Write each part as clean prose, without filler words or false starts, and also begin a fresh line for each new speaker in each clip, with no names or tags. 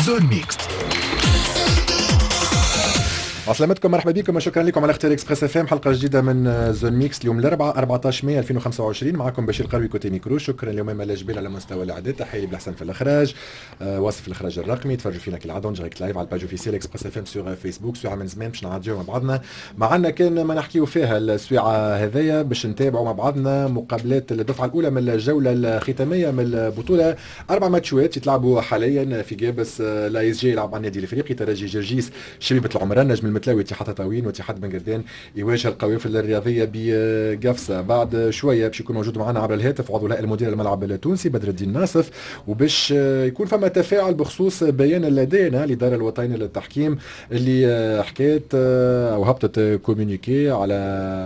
زون ميكس. عسلامتكم، مرحبا بكم وشكرا لكم على اختيار اكسبريس اف ام. حلقه جديده من زون ميكس اليوم الاربعاء 14 مايو 2025. معكم بشير قروي كوتي ميكرو. شكرا اليوم على جبال على مستوى الاعداد. تحيه بالحسن في الاخراج، واصف الاخراج الرقمي. تفرجوا فينا كالعاده ديريكت لايف على الباج اوفيسيال اكسبريس اف ام سور فيسبوك. ساعه من زمان باش نعديو مع بعضنا. معنا كان ما نحكيو فيها السويعه هذيا باش نتابعوا مع بعضنا مقابلات الدفعه الاولى من الجوله الختاميه من البطوله. 4 ماتشات يتلعبوا حاليا في جابس. لا اس جي يلعب مع النادي الافريقي، ترجي جرجيس شبيبه العمران، نجم المتلاوي اتحاد تطاوين واتحاد بن قردان يواجه القوافل الرياضيه بقفصه. بعد شويه باش يكون موجود معنا عبر الهاتف عضو الهيئه المديره للملعب التونسي بدر الدين ناصف، وباش يكون فما تفاعل بخصوص بيان لدينا الاداره الوطنيه للتحكيم اللي حكيت او هبطت كومونيكي على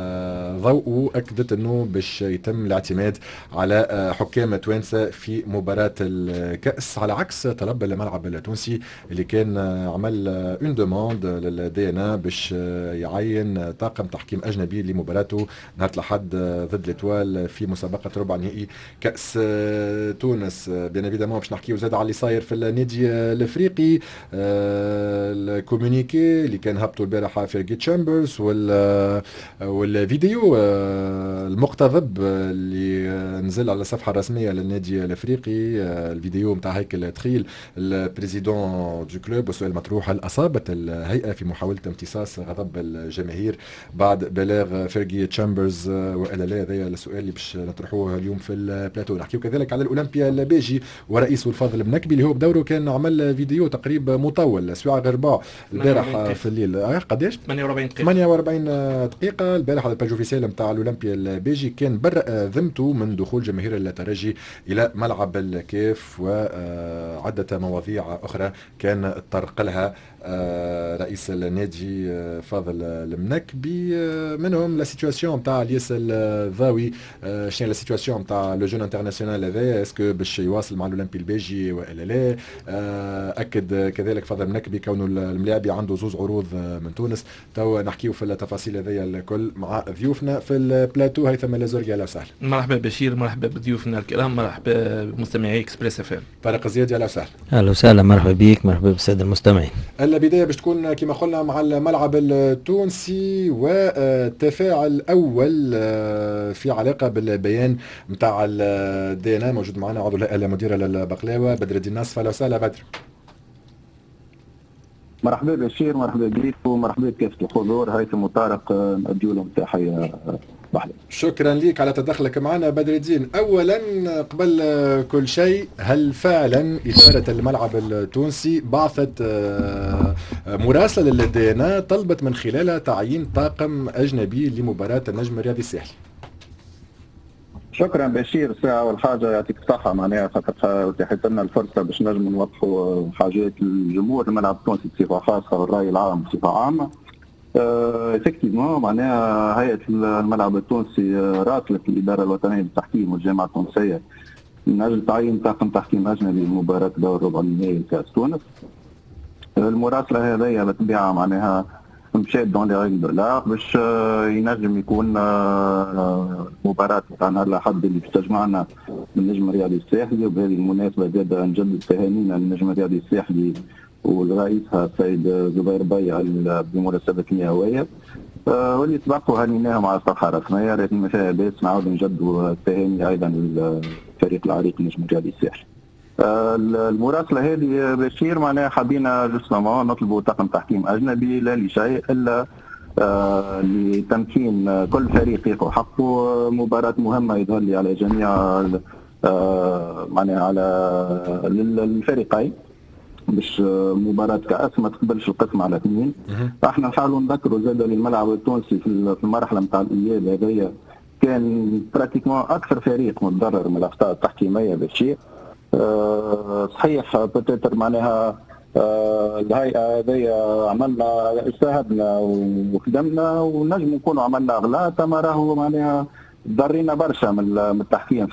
ضوء اكدت انه باش يتم الاعتماد على حكام توانسه في مباراه الكاس، على عكس طلب الملعب التونسي اللي كان عمل اون دوموند للدي ان باش يعين طاقم تحكيم اجنبي لمباراته نهار الاحد ضد ليتوال في مسابقه ربع نهائي كاس تونس. بيان ايفيدامون باش نحكيو زاد على اللي صاير في النادي الافريقي. الكومونيكي اللي كان هبطوا البارحه فيرجي تشامبرز والفيديو المقتضب اللي نزل على الصفحه الرسميه للنادي الافريقي. الفيديو نتاع هيكل تخيل البريزيدون دو كلوب، وسؤال مطروح: هل اصابت الهيئه في محاوله امتصاص غضب الجماهير بعد بلاغ فيرجي تشامبرز والا لا؟ هذا السؤال اللي باش نطرحوه اليوم في البلاتو. نحكيو كذلك على الاولمبيا الباجي ورئيسه الفاضل منكبي اللي هو بدوره كان عمل فيديو تقريب مطول سواء غرباء البارح في الليل. قداش 48 دقيقه البارح على الباج اوفيسيال نتاع الاولمبيا الباجي. كان برأ ذمته من دخول جماهير الترجي الى ملعب الكاف وعده مواضيع اخرى كان طرق لها رئيس النادي فاضل المنكبي، منهم لا سيتواسيون نتاع الياس الضاوي. شنو لا سيتواسيون نتاع لو جون انترناسيونال هذا، اسكو باش يواصل مع الاولمبي الباجي والا لا؟ اكد كذلك فاضل المنكبي كونه الملاعبي عنده زوز عروض من تونس. تو نحكيو في التفاصيل هذيا الكل مع ضيوفنا في البلاتو. هيثم الازورقي، اهلا وسهلا.
مرحبا بشير، مرحبا بضيوفنا الكرام، مرحبا بمستمعي اكسبريس اف ام.
طارق الزيادي، اهلا وسهلا.
اهلا وسهلا، مرحبا بك، مرحبا بالساده المستمعين.
البدايه باش تكون كما قلنا مع الملعب التونسي وتفاعل اول في علاقه بالبيان نتاع الدي ان. موجود معنا عضو الهيئه المديره للبقلاوه بدر الدين ناصف. اهلا وسهلا بدر.
مرحبا بشير، مرحبا بك ومرحبا بكافة الحضور. هيثم وطارق نأديو لهم تحية بحلة.
شكرا لك على تدخلك معنا بدر الدين. اولا قبل كل شيء، هل فعلا اداره الملعب التونسي بعثت مراسله للدي ان طلبت من خلالها تعيين طاقم اجنبي لمباراه النجم الرياضي الساحلي؟
شكرا بشير. ساعة والحاجة يعطيك الصحة، معناها خاطر اتاحت لنا الفرصة باش نجم نوضحوا حاجات الجمهور الملعب التونسي بصفة خاصة والرأي العام بصفة عامة. افكتيفمون معناها هيئة الملعب التونسي راسلت الإدارة الوطنية للتحكيم والجامعة التونسية من أجل تعيين طاقم تحكيم أجنبي لمباراة دور ربع النهائي لكأس تونس. المراسلة هذه بالطبيعة معناها مشات دون لي ريغل دو لار باش ينجم يكون مباراة تاع نهار الأحد اللي باش تجمعنا بالنجم الرياضي الساحلي. وبهذه المناسبة زاد نجدد تهانينا للنجم الرياضي الساحلي ورئيسها السيد زبير بيع بمناسبة المئوية، واللي سبقوا هنيناهم على الصفحة الرسمية. لكن ما فيها بأس نعاود نجدوا التهاني أيضا للفريق العريق النجم الرياضي الساحلي. المراسلة هذه بشير معناها حبينا جسمه نطلبوا طاقم تحكيم أجنبي لا لشيء إلا لتمكين كل فريق ياخذ حقه. مباراة مهمة يظهر لي على جميع معناها على الفريقين، باش مباراة كأس ما تقبلش القسم على اثنين. فاحنا نحاولوا نذكروا زاد للملعب التونسي في المرحلة نتاع الإياب هذيا كان براتيكمون أكثر فريق متضرر من الأخطاء التحكيمية بشيء. صحيح بتتر معناها الهيئة هذه عملنا اجتهدنا وخدمنا ونجم نكونوا عملنا أغلاط، أما راهو معناها ضرينا برشا من التحكيم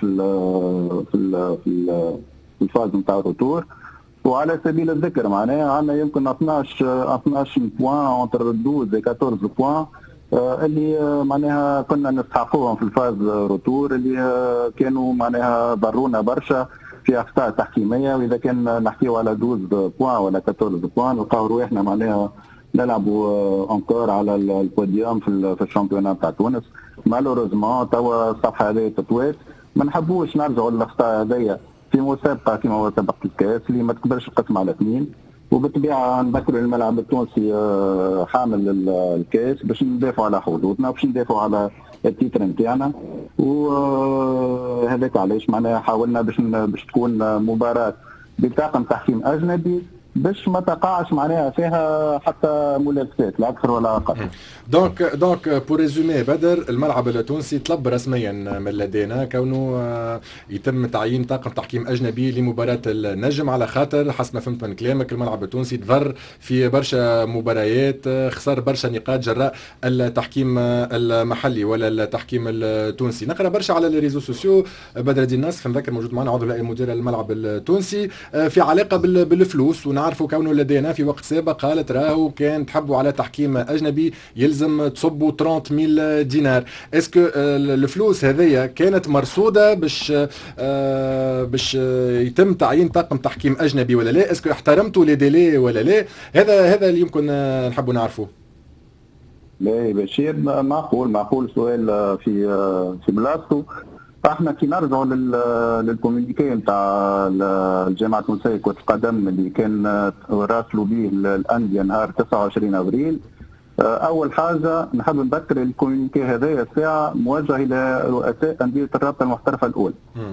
في الفاز نتاع الروتور. وعلى سبيل الذكر معناها عندنا يمكن 12 بوان انتر 12 و 14 بوان اللي معناها كنا نستحقوهم في الفاز روتور، اللي كانوا معناها ضرونا برشا في اخطاء تحكيميه، واذا كان نحكيو على 12 بوان ولا 14 بوان نلقاو روحنا معناها نلعبوا انكور على البوديوم في الشامبيونات تاع تونس. مالوروزمون توا الصفحه هذه تطوات، ما نحبوش نرجعوا للاخطاء هذيا في مسابقه كما مسابقه الكاس اللي ما تقدرش تقسم على اثنين. وبالطبيعه نذكروا الملعب التونسي حامل الكاس باش ندافعوا على حظوظنا، باش ندافعوا على التيتر نتاعنا، وهذاك علاش معناها حاولنا باش تكون مباراه بطاقم تحكيم اجنبي باش ما تقعش معناها فيها حتى ملابسات لا اكثر ولا اقل.
دونك بور ريزومي بدر، الملعب التونسي طلب رسميا من لدينا كونه يتم تعيين طاقم تحكيم اجنبي لمباراه النجم، على خاطر حسب ما فهمت من كلامك الملعب التونسي تضر في برشا مباريات، خسر برشا نقاط جراء التحكيم المحلي ولا التحكيم التونسي. نقرا برشا على الريزو سوسيو بدر الدين ناصف نذكر موجود معنا عضو الهيئه المديره للملعب التونسي في علاقه بالفلوس، ونعرفوا كونه لدينا في وقت سابق قالت راهو كان تحبوا على تحكيم اجنبي يلزم تصبوا 30,000 دينار. اسكو الفلوس هذيا كانت مرصوده باش يتم تعيين طاقم تحكيم اجنبي ولا لا؟ اسكو احترمتوا لي ديلي ولا لا؟ هذا اللي يمكن نحبوا نعرفوه.
لا بشير، معقول سؤال في بلاصتو. احنا كي نرجعوا للكوميونيكي نتاع الجامعه التونسيه لكره القدم اللي كان راسلوا به الانديه نهار 29 ابريل، اول حاجه نحب نذكر الكوميونيكي هذايا الساعه موجه الى رؤساء انديه الرابطه المحترفه الاولى.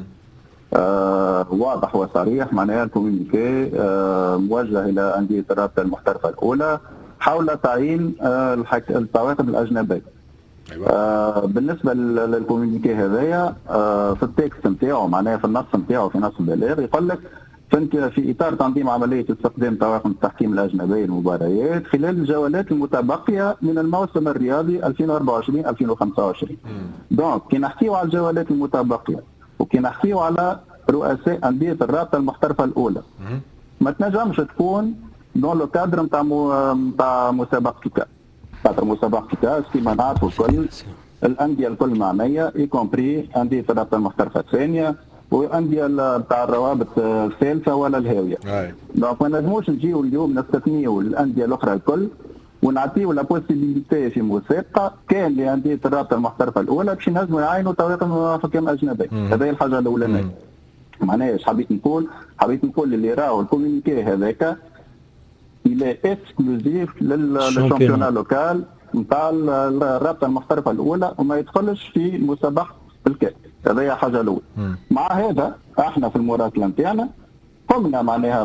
واضح وصريح، معناها الكوميونيكي موجه الى انديه الرابطه المحترفه الاولى حول تعيين الطواقم الاجنبيه. أيوة. بالنسبه للكوميونيكي هذايا في التكست نتاعو معناها في النص نتاعو في نص البلاغ يقول لك في اطار تنظيم عمليه استخدام طواقم التحكيم الاجنبيه للمباريات خلال الجولات المتبقيه من الموسم الرياضي 2024-2025. دونك كي نحكيو على الجولات المتبقيه وكي نحكيو على رؤساء انديه الرابطه المحترفه الاولى ما تنجمش تكون دون لو كادر نتاع مسابقه الكاس. خاطر مسابقه الكاس كما نعرفوا الكل الانديه الكل معنيه ايكومبري انديه الرابطه المحترفه الثانيه وانديه نتاع الروابط الثالثه ولا الهاويه. دونك ما نجموش نجيو اليوم نستثنيو الانديه الاخرى الكل ونعطيو لا بوسيبيليتي في مسابقه كان لانديه الرابطه المحترفه الاولى باش ينجموا يعينوا طواقم حكام اجنبيه. هذه الحاجه الاولانيه. معناها ايش حبيت نقول اللي راهو الكوميونيكي هذاك الى اكسكلوزيف للشامبيونات لوكال نتاع الرابطه المحترفه الاولى وما يدخلش في مسابقه الكاس. هذه هي حاجه الاولى. مع هذا احنا في المراسله نتاعنا قمنا معناها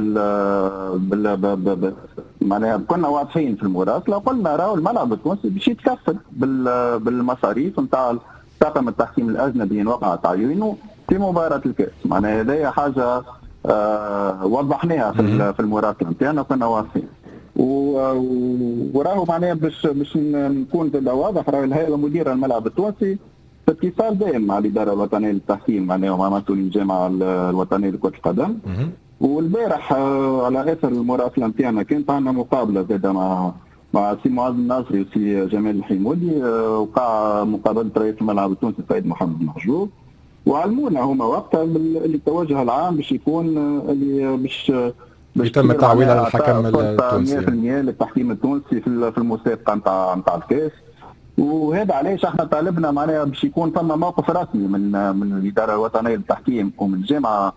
معناها كنا واضحين في المراسله قلنا راهو الملعب التونسي باش يتكفل بالمصاريف نتاع طاقم التحكيم الاجنبي وقع تعيينه في مباراه الكاس. معناها هذه حاجه وضحناها في المراسله نتاعنا كنا واضحين. وراهو معناها باش نكون واضح راهو الهيئه المديره الملعب التونسي في اتصال دائم مع الاداره الوطنيه للتحكيم معناها ومع مسؤولين الجامعه الوطنيه لكره القدم. والبارح على اثر المراسله نتاعنا كانت عندنا مقابله زاده مع سي معاذ الناصري وسي جمال الحمودي، وقع مقابله رئيس الملعب التونسي السيد محمد محجوب، وعلمونا هما وقتها اللي التوجه العام باش يكون اللي باش
يتم التعويل على الحكم التونسي
100% للتحكيم التونسي في المسابقه نتاع الكاس. وهذا علاش احنا طالبنا معناها باش يكون ثم موقف رسمي من الاداره الوطنيه للتحكيم ومن الجامعه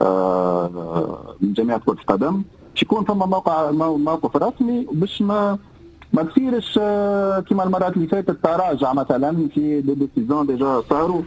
من جمعيه كره القدم باش يكون ثم موقف رسمي باش ما تصيرش كما المرات اللي فاتت تراجع مثلا في دي ديسيزون ديجا صاروا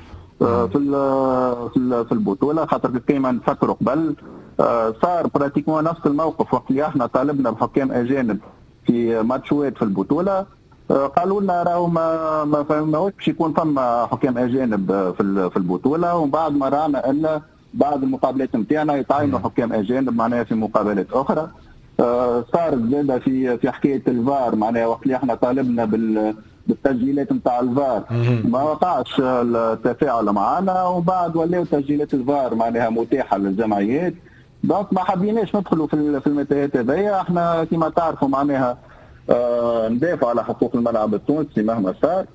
في البطوله. خاطر كيما نفكروا قبل صار براتيكمون نفس الموقف وقت اللي احنا طالبنا بحكام اجانب في ماتشوات في البطوله قالوا لنا راهو ما فهمناوش باش يكون ثم حكام اجانب في البطوله، ومن بعد ما رانا الا بعد المقابلات نتاعنا يتعينوا حكام اجانب معناها في مقابلات اخرى. صار زاد في حكايه الفار معناها وقت اللي احنا طالبنا بالتسجيلات نتاع الفار ما وقعش التفاعل معنا، وبعد ولاو تسجيلات الفار معناها متاحه للجمعيات. دونك ما حبيناش ندخلوا في المتاهات هذيا. احنا كما تعرفوا معناها ندافع على حقوق الملعب التونسي مهما صار.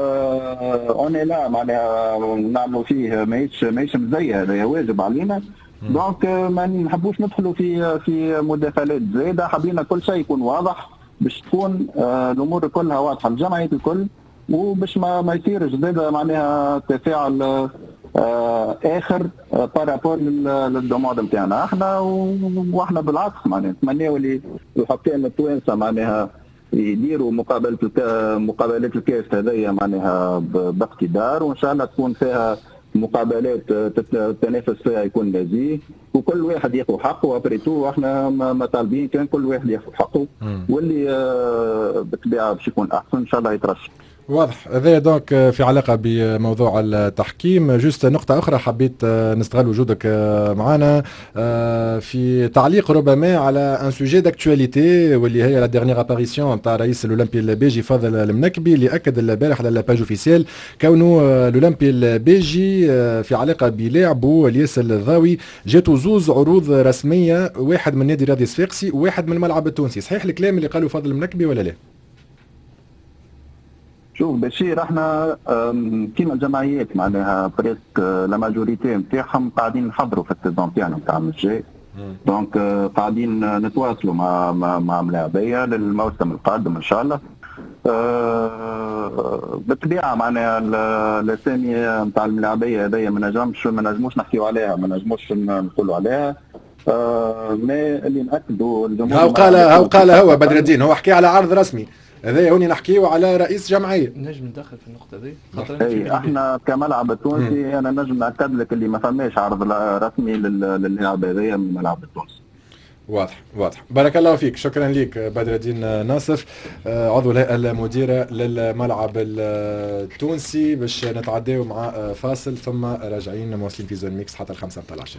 اوني لا معناها نعملوا فيه ماهيش مزيه، هذا واجب علينا. دونك ما نحبوش ندخلوا في مداخلات زايده، حبينا كل شيء يكون واضح باش تكون الامور كلها واضحه للجمعيات الكل، وباش ما يصيرش زاده معناها تفاعل اخر بارابور للدوموند نتاعنا احنا، واحنا بالعكس معناها نتمناو اللي الحكام التوانسه معناها يديروا مقابلات الكاس هذيا معناها باقتدار، وان شاء الله تكون فيها مقابلات التنافس فيها يكون نزيه وكل واحد ياخذ حقه. ابريتو احنا ما طالبين كان كل واحد ياخذ حقه، واللي بالطبيعه باش يكون احسن ان شاء الله يترشح.
واضح. هذا دونك في علاقه بموضوع التحكيم. جوست نقطه اخرى حبيت نستغل وجودك معنا في تعليق ربما على ان سوجي داكتواليتي واللي هي لا ديرنيير اباريسيون تاع رئيس الاولمبي البيجي فاضل المنكبي، اللي اكد البارح على الباج اوفيسيال كونه الاولمبي البيجي في علاقه بلاعبه الياس الضاوي جاتو زوز عروض رسميه، واحد من نادي رياضي صفاقسي وواحد من الملعب التونسي. صحيح الكلام اللي قالوا فاضل المنكبي ولا لا؟
شوف بشير، احنا كيما الجمعيات معناها بريسك لا ماجوريتي نتاعهم قاعدين نحضروا في السيزون تاعنا نتاع الجاي، دونك قاعدين نتواصلوا مع ملاعبيه للموسم القادم ان شاء الله. بالطبيعه معناها الاسامي نتاع الملاعبيه هذيا ما نجموش نحكيو عليها، ما نجموش نقولوا عليها. ما اللي ناكدوا الجمهور
هو بدر الدين هو حكي على عرض رسمي، هذا هوني نحكيو على رئيس جمعيه.
نجم ندخل في النقطه دي
خاطر احنا كملعب التونسي انا نجم ناكد لك اللي ما فماش عرض رسمي لللاعب هذايا من الملعب التونسي.
واضح. بارك الله فيك، شكرا لك بدر الدين ناصف عضو الهيئه المديره للملعب التونسي. باش نتعداو مع فاصل ثم راجعين مواصلين في زون ميكس حتى الخمسة متاع العشاء.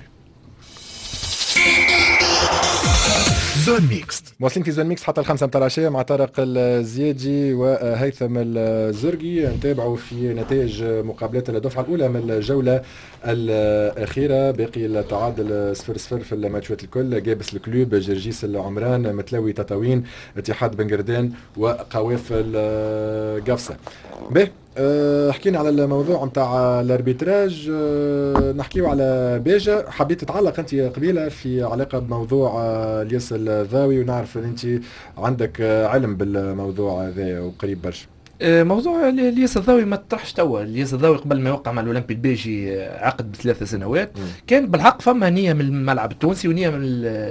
زون ميكس مواصلين في زون ميكس حتى الخمسة متاع العشاء مع طارق الزيادي وهيثم الزرقي. نتابعوا في نتائج مقابلات الدفعة الأولى من الجولة الأخيرة. باقي التعادل 0-0 في الماتشات الكل. جابس الكلوب، جرجيس العمران، متلاوي تطاوين، اتحاد بن قردان وقواف القفصة. به حكينا على الموضوع نتاع الاربيتراج، نحكيو على بيجا. حبيت تتعلق انت قبيله في علاقه بموضوع الياس الضاوي، ونعرف ان انت عندك علم بالموضوع هذا وقريب برشا.
موضوع الياس الضاوي ما تطرحش توا. الياس الضاوي قبل ما يوقع مع الاولمبي البيجي عقد ب3 سنوات، كان بالحق فما نيه من الملعب التونسي ونيه من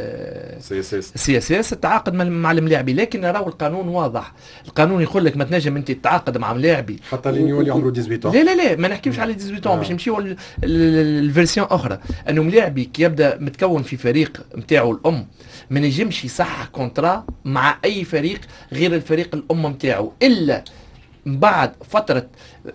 السي التعاقد مع الملاعبي، لكن راهو القانون واضح. القانون يقول لك ما تنجم انت تتعاقد مع ملاعبي حتى اللي يولي عمره 18. لا ما نحكيوش على 18 باش نمشيو الفيرسيون اخرى، انه ملاعبي كي يبدا متكون في فريق نتاعو الام ما نجمش يصحح كونترا مع اي فريق غير الفريق الام نتاعو، الا بعد فترة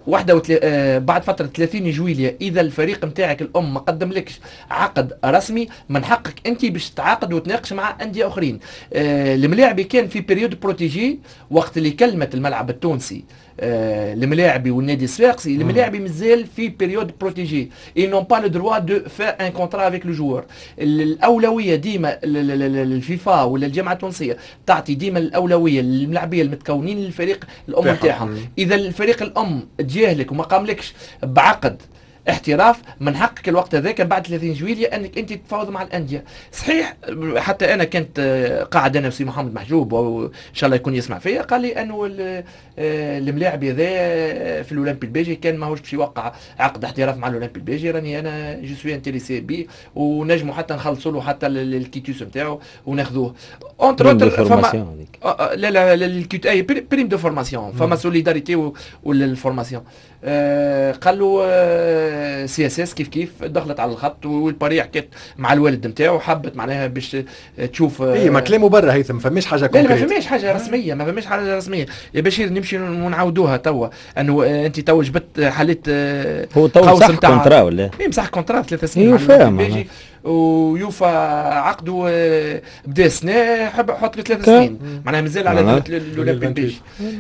بعد فترة 30 جويلية إذا الفريق متاعك الأم ما قدم لكش عقد رسمي من حقك أنت باش تتعاقد وتناقش مع أندية أخرين. الملاعبي كان في بيريود بروتيجي وقت اللي كلمت الملعب التونسي الملاعبي والنادي الصفاقسي. الملاعبي مازال في بيريود بروتيجي، ils n'ont pas le droit de faire un contrat avec le joueur. الأولوية ديما الفيفا ولا الجامعة التونسية تعطي ديما الأولوية للملاعبية المتكونين للفريق الأم نتاعهم. إذا الفريق الأم تجاهلك وما قاملكش بعقد احتراف من حقك الوقت هذاك بعد 30 جويلية انك انت تتفاوض مع الانديه. صحيح حتى انا كنت قاعد انا وسي محمد محجوب وان شاء الله يكون يسمع فيا، قال لي انه الملاعب هذا في الاولمبي البيجي كان ماهوش باش يوقع عقد احتراف مع الاولمبي البيجي. راني انا جو سوي انتريسي بي ونجموا حتى نخلصوا له حتى الكيتوس نتاعو وناخذوه اونتر اوتر. لا الكيت اي بريم دو فورماسيون، فما سوليداريتي والفورماسيون. قال له سي اس اس كيف دخلت على الخط والباري حكيت مع الوالد نتاعو حبت معناها باش تشوف
ما كلامه برا هيثم، ما فماش حاجه كونكريت.
لا ما فماش حاجه رسميه، ما فماش حاجه رسميه يا بشير. نمشي ونعاودوها توا انه انت تو جبت حليت
هو تو صح كونترا ولا
صح كونترا 3 سنين
فاهم
ويوفا عقده بدا سنه حب حط له 3 سنين معناها مازال على الاولمبي البيجي.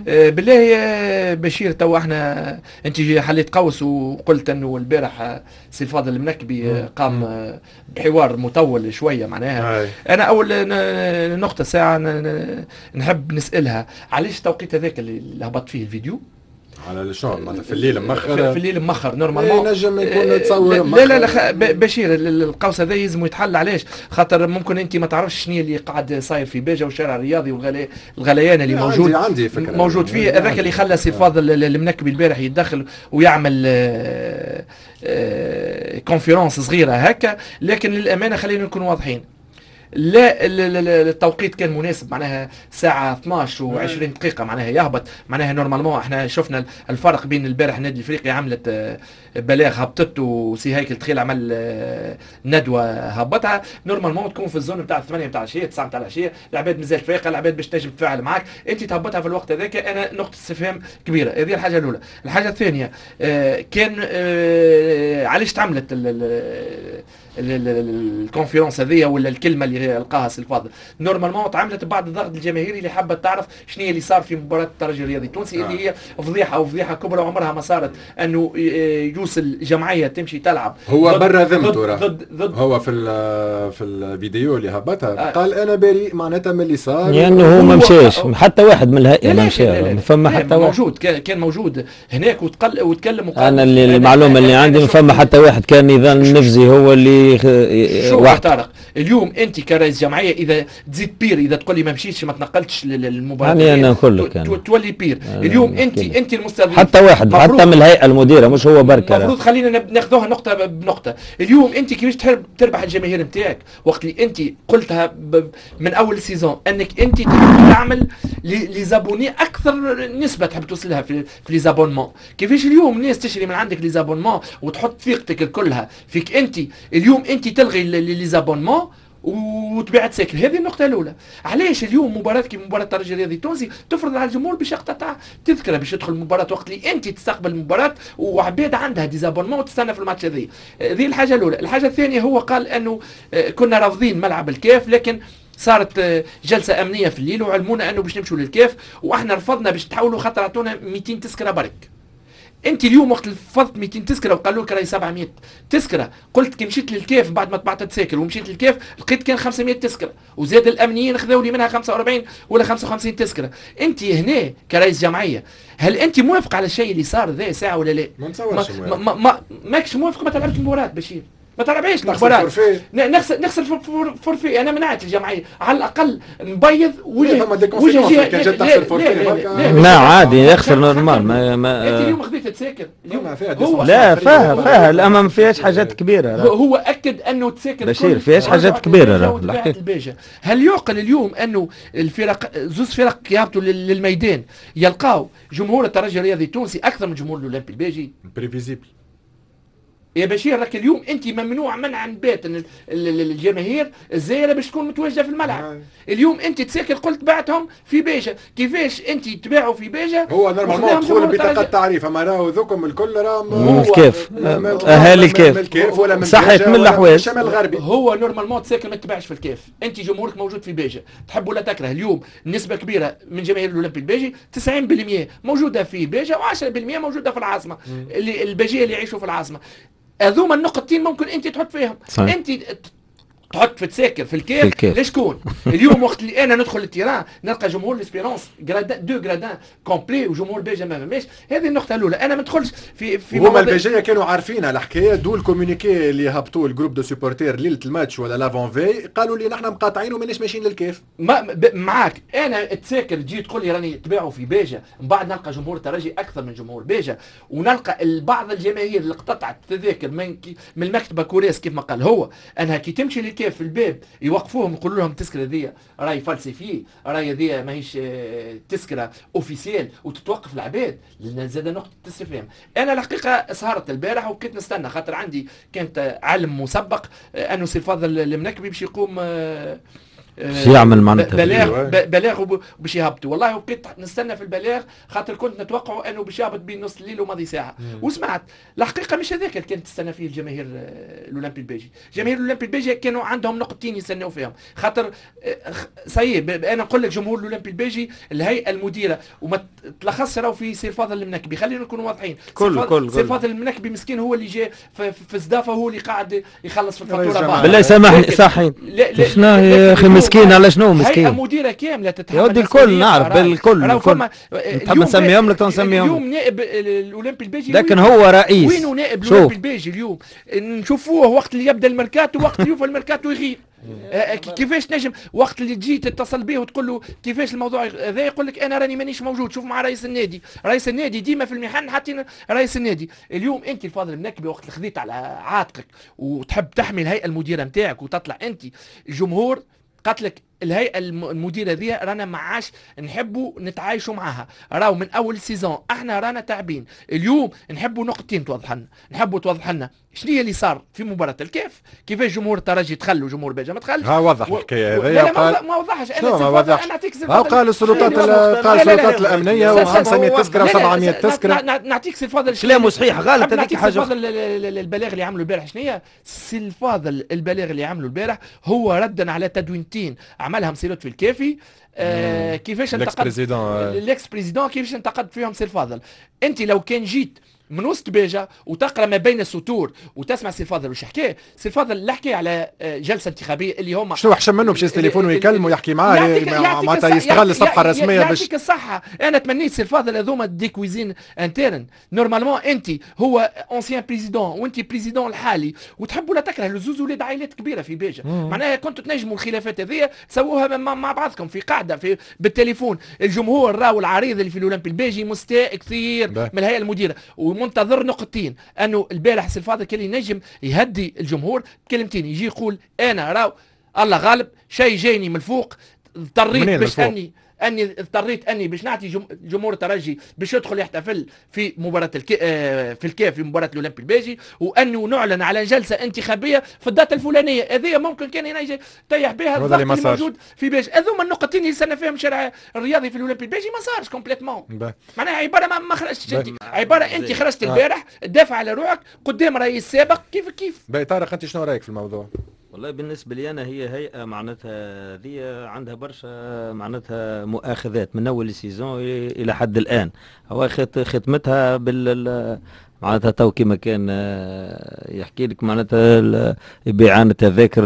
بالله بشير تو احنا انت حليت قوس وقلت انه البارح سي الفاضل المنكبي قام بحوار مطول شويه معناها. انا اول نقطه ساعه نحب نسالها علاش التوقيت هذاك اللي هبط فيه الفيديو
على شنو معناتها في الليل مأخر؟
في الليل مأخر نورمالمون
نجم يكون تصور
لا بشير القوس هذا يلزم يتحل. علاش؟ خاطر ممكن انت ما تعرفش شنو اللي قاعد صاير في باجه والشارع الرياضي والغليان اللي موجود.
عندي فكره
موجود فيه هذاك اللي خلى سي فاضل المنكبي البارح يتدخل ويعمل كونفيرونس صغيره هكا. لكن للامانه خلينا نكون واضحين، لا التوقيت كان مناسب، معناها ساعة 12 و20 دقيقة معناها يهبط. معناها نورمالمون احنا شفنا الفرق بين البارح النادي الافريقي عملت بلاغ هبطت وسي هيكل تخيل عمل ندوة هبطها. نورمالمون تكون في الزون بتاع 8 بتاع العشية 9 بتاع العشية، العباد مازال فايقة، العباد باش تنجم تتفاعل معاك، انت تهبطها في الوقت هذاك. انا نقطة استفهام كبيرة. هذه الحاجة الأولى. الحاجة الثانية كان علاش تعملت الكونفيرونس هذيا ولا الكلمه اللي لقاها سي الفاضل؟ نورمالمون تعاملت بعد الضغط الجماهيري اللي حابه تعرف شنو اللي صار في مباراه الترجي الرياضي التونسي اللي هي فضيحه كبرى عمرها ما صارت، انه يوصل جمعيه تمشي تلعب.
هو برا ذمته ضد هو في الفيديو اللي هبطها قال انا بريء معناتها من اللي صار،
يعني هو ما مشاش حتى واحد من الهيئه ما مشى، فما حتى واحد
موجود كان موجود هناك وتكلم وقال
انا اللي المعلومه اللي عندي ما فما حتى واحد كان نظام النفزي هو اللي
شوف طارق. اليوم انت كرئيس جمعيه اذا تزيد بير، اذا تقول لي ما مشيتش ما تنقلتش للمباراه
يعني انا نقول لك
تولي بير. اليوم انت المستضيف
حتى واحد حتى من الهيئه المديره مش هو بركه.
المفروض خلينا ناخذوها نقطه بنقطه. اليوم انت كيفاش تربح الجماهير نتاعك وقت اللي انت قلتها من اول السيزون انك انت تحب تعمل لي زابوني اكثر نسبه تحب توصلها في لي زابونمون. كيفاش اليوم الناس تشري من عندك لي زابونمون وتحط ثقتك كلها فيك انت؟ اليوم انت تلغي لي زابونمون وتبيع تساكن. هذه النقطه الاولى. علاش اليوم مباراه كي مباراه الترجي الرياضي التونسي تفرض على الجمهور باش يقتطع تذكره باش يدخل المباراه وقت اللي انت تستقبل المباراه وعباد عندها ديزابونمون وتستنى في الماتش هذه؟ هذه الحاجه الاولى. الحاجه الثانيه هو قال انه كنا رافضين ملعب الكاف، لكن صارت جلسه امنيه في الليل وعلمونا انه باش نمشوا للكاف واحنا رفضنا باش تحولوا خاطر عطونا 200 تذكره برك. انت اليوم وقت رفضت 200 تذكره وقالوا لك راهي 700 تذكره، قلت كي مشيت للكاف بعد ما طبعت تساكر ومشيت للكاف لقيت كان 500 تذكره وزاد الامنيين خذوا لي منها 45 ولا 55 تذكره. انت هنا كرئيس جمعيه هل انت موافق على الشيء اللي صار ذا ساعه ولا لا؟
ما نتصورش
ماكش موافق. ما تلعبش المباراه بشير، ما تلعبهاش المباراه، نخسر فورفي. انا منعت الجمعيه على الاقل نبيض وجه
كان جات تخسر فورفي.
لا عادي يخسر نورمال. ما
انت اليوم خذيت تساكر اليوم
هو لا فيها الامام فيهاش حاجات كبيره.
هو اكد انه تساكر
بشير فيهاش حاجات كبيره.
هل يعقل اليوم انه الفرق زوز فرق يهبطوا للميدان يلقاو جمهور الترجي الرياضي التونسي اكثر من جمهور الاولمبي البيجي؟
بريفيزيبل
يا بشير. راك اليوم انت ممنوع منعا باتا الجماهير الزايره باش تكون متواجده في الملعب. اليوم انت تساكر قلت بعتهم في بيجا، كيفاش انت تباعوا في بيجا؟
هو نورمالمون تدخل بطاقه تعريف، اما راهو ذوكم الكل راهم
الكيف اهالي الكيف
ولا من
صحيح من الاحوال
الشمال الغربي.
هو نورمالمون تساكر ما تباعش في الكيف، انت جمهورك موجود في بيجا تحب ولا تكره. اليوم نسبه كبيره من جماهير الاولمبي البيجي 90% موجوده في بيجا و10% موجوده في العاصمه، اللي البيجيه اللي يعيشوا في العاصمه. هذوما النقطتين ممكن انت تحط فيهم صحيح. انت تحط في تساكر في الكيف لشكون؟ اليوم وقت اللي انا ندخل للتيران نلقى جمهور ليسبيرونس دو جرادان كومبلي وجمهور بيجا ما ماش. هذه النقطه الاولى. انا ما ندخلش في
هما البيجيه كانوا عارفين الحكايه، دول الكومونيكي اللي هبطوا الجروب دو سوبورتير ليله الماتش ولا لافون في قالوا لي نحن مقاطعين وماناش ماشيين للكيف.
معاك انا تساكر تجي تقول لي راني تباعوا في بيجا، من بعد نلقى جمهور الترجي اكثر من جمهور بيجا، ونلقى بعض الجماهير اللي قطعت تذاكر من المكتبه كوريس كيف ما قال هو انها كي تمشي للكيف في الباب يوقفوهم يقولوا لهم التذكره ذي راهي فالسيفي، راهي ذي ماهيش تذكره اوفيسيال وتتوقف العباد. لان زاد نقطه استفهام. انا الحقيقه سهرت البارح وبقيت نستنى خاطر عندي كانت علم مسبق انه سي الفاضل المنكبي باش يقوم
يعمل معناتها
بلاغ باش يهبطوا. والله وبقيت نستنى في البلاغ خاطر كنت نتوقعوا انه باش يهبط بين نص الليل وماضي ساعه. وسمعت الحقيقه مش هذاك اللي كانت تستنى فيه الجماهير الاولمبي البيجي. جماهير الاولمبي البيجي كانوا عندهم نقطتين يستنوا فيهم خاطر صحيح. انا نقول لك جمهور الاولمبي البيجي الهيئه المديره وما تلخصش راهو في سي الفاضل المنكبي. خلينا نكونوا واضحين. سي الفاضل المنكبي مسكين هو اللي جاء في زدافه، هو اللي قاعد يخلص في الفاتوره.
بالله سامحني صحيح شفناه يا اخي مسكين على شنو مسكين؟
هيئة مديرة كاملة تتحمل
يا ودي الكل نعرف بالكل تحب نسميهم لك تنسميهم.
اليوم نائب الأولمبي البيجي
لكن هو رئيس.
وينو نائب الأولمبي البيجي اليوم؟ نشوفوه وقت اللي يبدا الميركاتو وقت اللي يوفى الميركاتو يغير. كيفاش نجم وقت اللي تجي تتصل به وتقول له كيفاش الموضوع هذا يقول لك انا راني مانيش موجود. شوف مع رئيس النادي، رئيس النادي ديما في المحن حتى رئيس النادي. اليوم انت الفاضل منكبه وقت اللي خذيت على عاتقك وتحب تحمي الهيئه المديره نتاعك وتطلع انت الجمهور قتلك الهيئه المديره ذي رانا ما عاش نحبوا نتعايشوا معها. راو من اول سيزون احنا رانا تعبين. اليوم نحبوا نقطتين توضح لنا، نحبوا توضح لنا شنو اللي صار في مباراه الكاف، كيفاش جمهور الترجي دخل وجمهور بيجا ما دخلش.
ها وضح الحكايه هذه.
لا ما وضحش.
انا ما وضحش. قال السلطات الامنيه و500 تذكره و700 تذكره.
نعطيك سي الفاضل
كلامه صحيح غلط هذيك حاجه.
البلاغ اللي عملوا البارح شنو هي؟ سي الفاضل البلاغ اللي عملوا البارح هو ردا على تدوينتين عملها مسير لطفي الكافي. كيفاش انتقد الاكس بريزيدون كيفاش انتقد فيهم سي الفاضل. انت لو كان جيت من وسط بيجا وتقرا ما بين السطور وتسمع سي الفاضل وش حكى سي الفاضل اللي حكى على جلسه انتخابيه اللي هما
شنو احسن منه باش التليفون ويكلمه ويحكي معاه معناتها يستغل الصفحه الرسميه باش
يعطيك الصحه. انا تمنيت سي الفاضل هذوما ديكويزين انترن. نورمالمون انت هو اونسيان بريزيدون وانت بريزيدون الحالي وتحبوا لا تكره الزوز ولاد عائلات كبيره في بيجا. معناها كنتوا تنجموا الخلافات هذه تسووها مع بعضكم في قاعده بالتليفون. الجمهور راهو العريض اللي في الاولمبي البيجي مستاء كثير من الهيئه المديره ومنتظر نقطتين. انه البارح سي الفاضل كان ينجم يهدي الجمهور بكلمتين يجي يقول انا راو الله غالب شيء جايني من الفوق اضطريت باش اني اضطريت اني باش نعطي جمهور الترجي باش يدخل يحتفل في مباراه في الكاف في مباراه الاولمبي الباجي وانه نعلن على جلسه انتخابيه في الداته الفلانيه. هذه ممكن كان ينجي طيح بها الضغط اللي موجود في باجي. هذوما النقطتين اللي سنة فيهم الشارع الرياضي في الاولمبي الباجي ما صارش كومبليتمون. معناها عباره ما خرجتش انت، عباره انت خرجت البارح تدافع على روحك قدام رئيس سابق كيف
باهي. طارق انت شنو رايك في الموضوع؟
والله بالنسبة لي أنا هي هيئة معناتها ذي عندها برشا معناتها مؤاخذات من أول السيزون إلى حد الآن. هو ختمتها معناتها تو كيما كان يحكي لك معناتها بإعانة تذاكر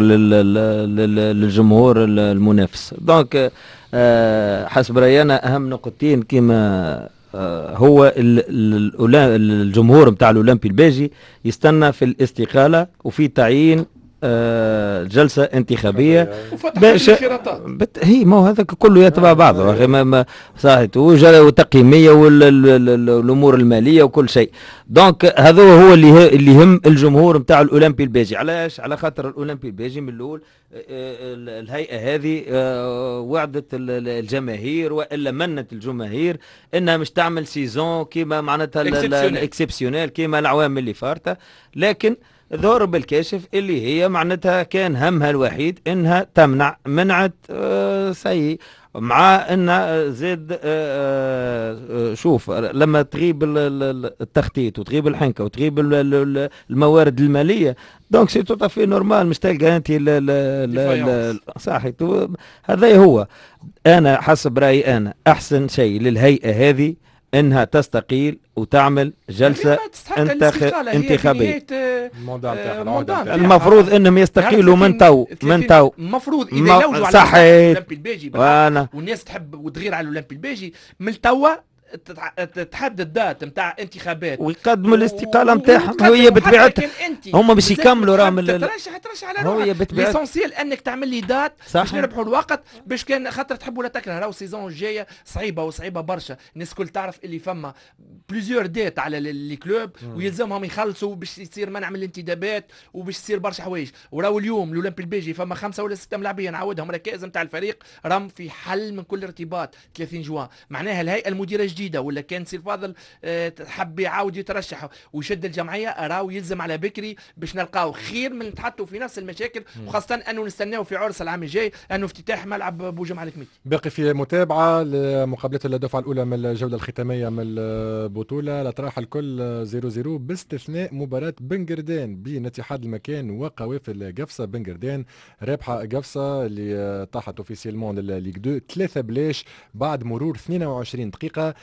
للجمهور المنافس. دونك حسب رأيي أنا أهم نقطتين كيما هو الجمهور متاع الأولمبي الباجي يستنى في الاستقالة وفي تعيين جلسة انتخابية هي ما هو هذا كله يتبع بعضه صحيح وتقييمية والأمور المالية وكل شيء. دونك هذا هو اللي يهم الجمهور متاع الأولمبي الباجي. علاش؟ على خاطر الأولمبي الباجي من الأول الهيئة هذه وعدت الجماهير وإلا منت الجماهير إنها مش تعمل سيزون كيما معناتها الاكسبسيونيل كيما العوام اللي فارته. لكن ظهر بالكاشف اللي هي معناتها كان همها الوحيد انها منعت سيء مع انها زاد شوف لما تغيب التخطيط وتغيب الحنكه وتغيب الموارد الماليه دونك سي تو في نورمال مش تلقى انت صحيح. هذا هو انا حسب رايي انا احسن شيء للهيئه هذه انها تستقيل وتعمل جلسه انتخابيه. المفروض انهم يستقيلوا من تو
المفروض اذا يلوجوا على الاولمبي الباجي والناس تحب وتغير على الاولمبي الباجي من توا تحدد دات نتاع انتخابات
ويقدموا الاستقاله نتاعهم. هي بطبيعتها هما باش يكملوا راهم
ترشح على روحك. ليسونسيال انك تعمل لي دات باش نربحوا الوقت باش كان خاطر تحبوا لا تكره. راهو السيزون الجايه صعيبه برشا. الناس الكل تعرف اللي فما بليزيور ديت على لي كلوب ويلزمهم يخلصوا باش يصير منع من الانتدابات وباش يصير برشا حوايج. وراهو اليوم الاولمبي الباجي فما 5 ولا 6 ملاعبيه نعاودهم ركائز نتاع الفريق راهم في حل من كل ارتباط 30 جوان. معناها الهيئه المديره جديده ولا كان سي الفاضل تحب يعاود يترشح ويشد الجمعيه راهو يلزم على بكري باش نلقاو خير من نتحطوا في نفس المشاكل. وخاصه انه نستناو في عرس العام الجاي انه افتتاح ملعب بوجمعة الكميتي.
باقي في متابعه لمقابلات الدفعه الاولى من الجوله الختاميه من البطوله. الاطراح الكل 0-0 باستثناء مباراه بنقردان بين اتحاد المكان وقوافل قفصه. بنقردان رابحه قفصه اللي طاحت اوفيسيلمون للليغ 2 3 بلاش بعد مرور 22 دقيقه.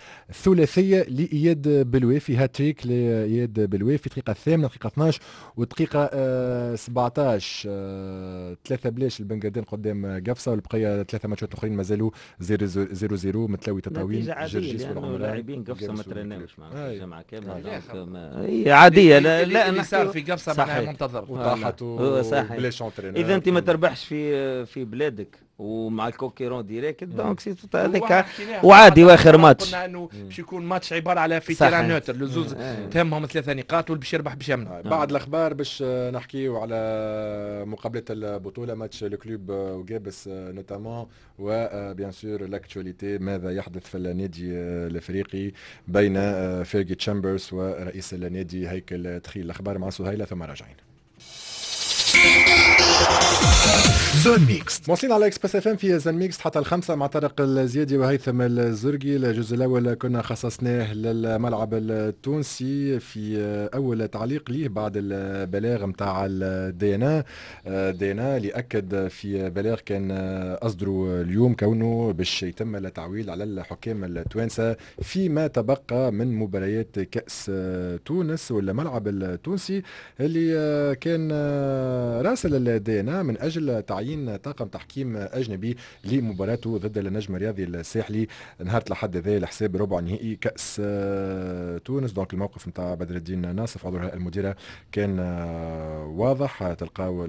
ثلاثيه لاياد بلوي، في هاتريك لاياد بلوي في دقيقه 8 دقيقه 12 ودقيقه 17. 3 بلاش البنغردين قدام قفصه، والبقيه 3 ماتشات اخرين مازالوا 0-0 متلاوي تطاوين
جرجيس والعمران. لاعبين قفصه ما تريناوش مع الجماعه كامله، هي عاديه. لا
اللي صار في قفصه معناها منتظر
وطاحت بلا شونترينور.
اذا انت ما تربحش في بلادك ومع الكوكيرون ديريكت دونك سي هذاك وعادي. واخر ماتش
قلنا انه باش يكون ماتش عباره على في تيران نوتر، لزوز تهمهم 3 نقاط واللي باش يربح باش يمنع.
بعد الاخبار باش نحكيو على مقابله البطوله، ماتش الكلوب وجابس نوتامون، وبيان سور لاكتواليتي ماذا يحدث في النادي الافريقي بين فيرجي تشامبرز ورئيس النادي هيكل تخيل. الاخبار مع سهيله ثم راجعين. زون ميكس مواصلين على اكسبريس اف ام في زون ميكس حتى ال5 مع طارق الزيادي وهيثم الزرقي. الجزء الاول كنا خصصناه للملعب التونسي في اول تعليق ليه بعد البلاغ نتاع الدي ان اللي اكد في بلاغ كان اصدروا اليوم كونه باش يتم التعويل على الحكام التوانسه فيما تبقى من مباريات كاس تونس والملعب التونسي اللي كان راسل الدي ان من اجل تعيين طاقم تحكيم اجنبي لمباراته ضد النجم الرياضي الساحلي نهار الاحد ذا لحساب ربع نهائي كاس تونس. دونك الموقف نتاع بدر الدين ناصف عضو المديره كان واضح. تلقاو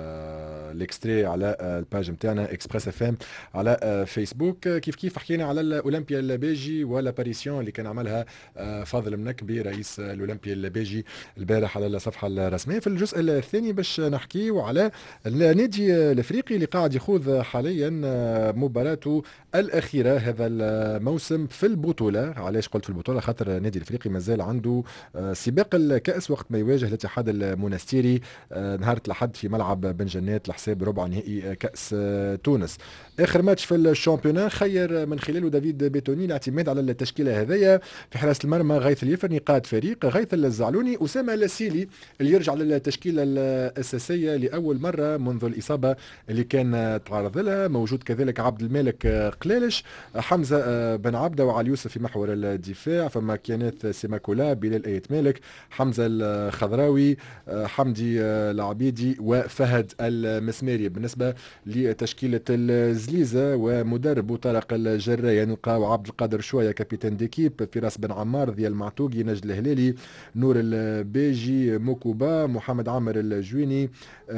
الاكستري على الباج نتاعنا اكسبريس اف ام على فيسبوك. كيف حكينا على الاولمبيا البيجي والاباريسيون اللي كان عملها فاضل منكبي رئيس الاولمبيا البيجي البارح على الصفحه الرسميه. في الجزء الثاني باش نحكي وعلى النادي الافريقي اللي قاعد يخوض حاليا مباراته الاخيره هذا الموسم في البطوله. علاش قلت في البطوله؟ خاطر النادي الافريقي مازال عنده سباق الكاس وقت ما يواجه الاتحاد المونستيري نهار الاحد في ملعب بن جنات لحساب ربع نهائي كاس تونس. اخر ماتش في الشامبيونان خير من خلاله دافيد بيتوني الاعتماد على التشكيله هذيا. في حراسه المرمى غيث اليفرني قائد فريق، غيث الزعلوني، اسامه السيلي اللي يرجع للتشكيله الاساسيه لاول مره منذ الاصابه اللي كان تعرض لها. موجود كذلك عبد الملك قلالش، حمزه بن عبده وعلي يوسف في محور الدفاع، فما كيانات سيماكولا، بلال ايت مالك، حمزه الخضراوي، حمدي العبيدي وفهد المسماري. بالنسبه لتشكيله الزليزه ومدرب طارق الجرايه نلقاو عبد القادر شويه كابيتان ديكيب، فراس بن عمار، ضياء المعتوقي، نجد الهلالي، نور البيجي، موكوبا، محمد عامر الجويني،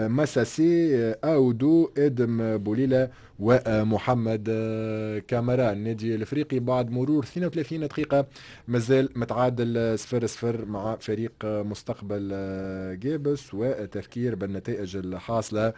مساسي، اودو، ادم بوليله ومحمد كامران. النادي الافريقي بعد مرور 32 دقيقه مازال متعادل 0-0 مع فريق مستقبل جابس، وتفكير بالنتائج الحاصله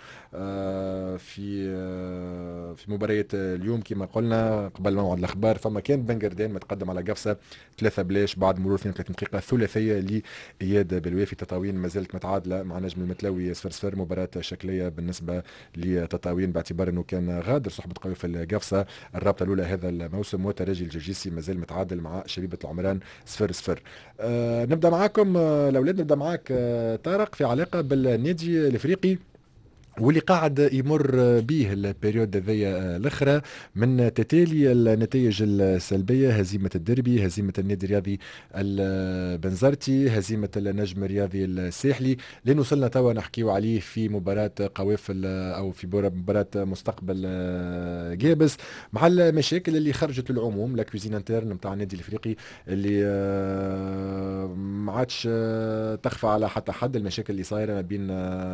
في مباراه اليوم كما قلنا قبل موعد الاخبار. فما كان بنغردين متقدم على قفصه 3 بلاش بعد مرور 32 دقيقه. ثلاثيه لاياد بلوي في تطاوين ما زالت متعادله مع نجم المتلاوي 0-0. مباراه شكليه بالنسبه لتطاوين باعتبار انه كان غادر صحبه قوي في القفصه الرابطه الاولى هذا الموسم، وترجي الجرجيسي مازال متعادل مع شبيبه العمران 0-0. نبدا معاكم الاولاد، نبدا معاك طارق في علاقه بالنادي الافريقي واللي قاعد يمر به البريود ذي الاخرى من تتالي النتائج السلبيه، هزيمه الدربي، هزيمه النادي الرياضي البنزرتي، هزيمه النجم الرياضي الساحلي، لين وصلنا توا نحكيو عليه في مباراه قوافل او في مباراه مستقبل جابس، مع المشاكل اللي خرجت للعموم، لا كوزين انترن نتاع النادي الافريقي اللي ما عادش تخفى على حتى حد. المشاكل اللي صايره ما بين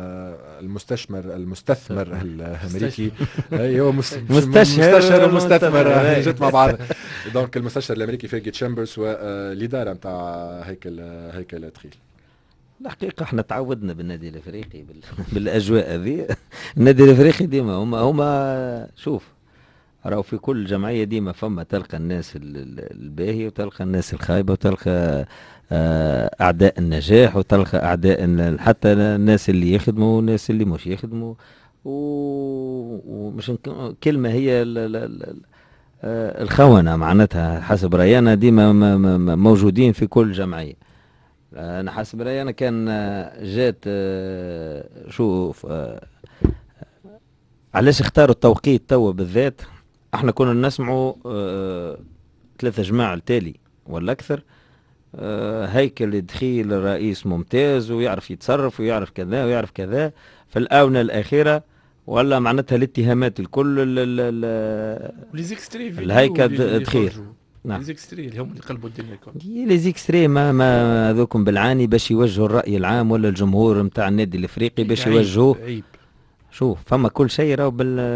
المستثمر الامريكي، ايوه مستشار ومستثمر جت مع بعض. دونك المستشار الامريكي فيرجي تشامبرز والاداره نتاع هيكل تخيل.
الحقيقه احنا تعودنا بالنادي الافريقي بالاجواء هذه. النادي الافريقي ديما هما شوف راهو في كل جمعيه ديما فما تلقى الناس الباهيه وتلقى الناس الخايبه وتلقى اعداء النجاح وتلقى اعداء حتى الناس اللي يخدموا والناس اللي مش يخدموا. ومش كلمه هي الخونه معناتها حسب راينا ديما موجودين في كل جمعيه. انا حسب راينا كان جات شوف علاش اختاروا التوقيت توا بالذات. احنا كنا نسمعوا 3 جماع التالي ولا اكثر. هيكل دخيل الرئيس ممتاز ويعرف يتصرف ويعرف كذا ويعرف كذا. في الآونة الأخيرة ولا معناتها الاتهامات الكل الهيكل دخيل.
نعم. ليزيكستري اللي هم اللي قلبوا الدنيا كلها.
ليزيكستري ما ذوكم بالعاني باش يوجهوا الرأي العام ولا الجمهور نتاع النادي الافريقي باش يوجهوه. شوف فما كل شيء راهو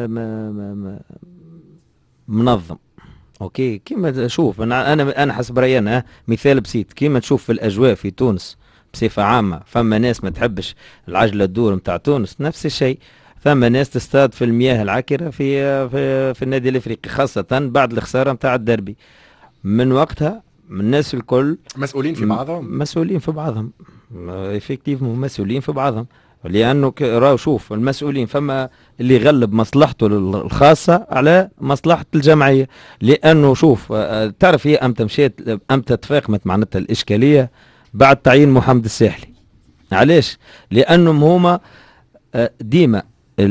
منظم. اوكي كيما شوف انا حسب رايي مثال بسيط كيما تشوف في الاجواء في تونس بصفه عامه فما ناس ما تحبش العجله الدور نتاع تونس نفس الشيء. ثم ناس تصطاد في المياه العكره في النادي الافريقي خاصه بعد الخساره نتاع الدربي. من وقتها الناس الكل
مسؤولين في بعضهم.
مسؤولين في بعضهم افكتيفمون مسؤولين في بعضهم لانه راهو شوف المسؤولين فما اللي يغلب مصلحته الخاصه على مصلحه الجمعيه. لانه شوف تعرف هي امتى تفاقمت معناتها الاشكاليه بعد تعيين محمد الساحلي. علاش؟ لانهم هما ديما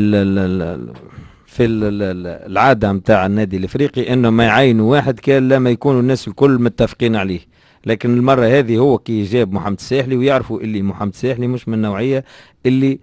في العاده نتاع النادي الافريقي انه ما يعينوا واحد كان لما يكونوا الناس الكل متفقين عليه. لكن المره هذه هو كي جاب محمد الساحلي ويعرفوا اللي محمد الساحلي مش من النوعيه اللي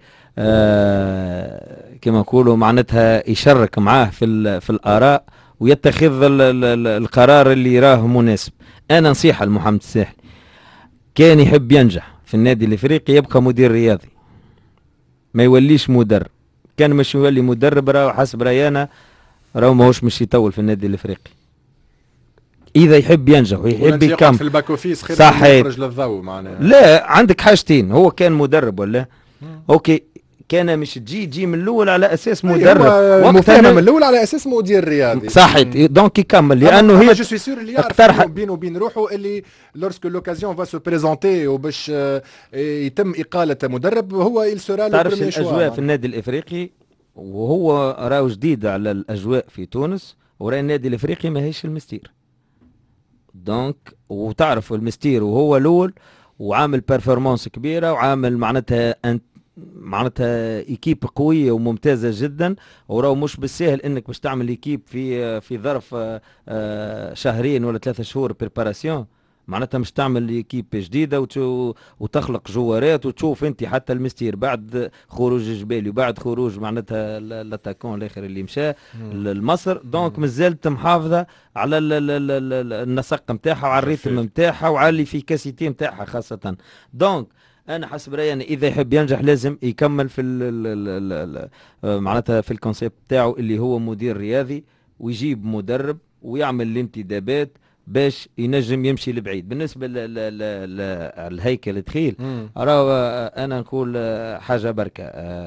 كما نقولوا معناتها يشرك معاه في الاراء ويتخذ القرار اللي يراه مناسب. انا نصيحه لمحمد الساحلي كان يحب ينجح في النادي الافريقي يبقى مدير رياضي ما يوليش مدرب. كان مش يولي مدرب راهو حسب راينا راهو ماهوش مش يطول في النادي الافريقي. اذا يحب ينجح ويحب يكمل في
الباك اوفيس خير يخرج للضوء معناها.
لا عندك حاجتين هو كان مدرب ولا اوكي كان مش تجي من الاول على اساس مدرب
مفهوم من الاول على اساس مدير رياضي
صحيح دونك يكمل لانه هي
جو سوي سور اللي يعرف بينه وبين روحه اللي لورسك لوكازيون فا سو بريزونتي وباش يتم اقاله مدرب هو يل سورا
تعرف الاجواء في النادي الافريقي وهو راهو جديد على الاجواء في تونس وراه النادي الافريقي ماهيش المستير دونك وتعرف المستير وهو الاول وعامل بيرفورمانس كبيره وعامل معناتها ايكيب قويه وممتازه جدا وراهو مش بالسهل انك باش تعمل ايكيب في ظرف شهرين ولا 3 شهور بريباراسيون. معناتها مش تعمل ايكيب جديده وتخلق جوارات وتشوف انت حتى المستير بعد خروج جبالي وبعد خروج معناتها الاتاكون الاخر اللي مشى لمصر دونك مازالت محافظه على النسق نتاعها وعلى الريتم نتاعها وعلى الافيكاسيتي نتاعها خاصه. دونك انا حسب رايي اذا يحب ينجح لازم يكمل في معناتها في الكونسيبت تاعو اللي هو مدير رياضي ويجيب مدرب ويعمل الانتدابات باش ينجم يمشي لبعيد. بالنسبه للهيكل دخيل راهو انا نقول حاجه بركه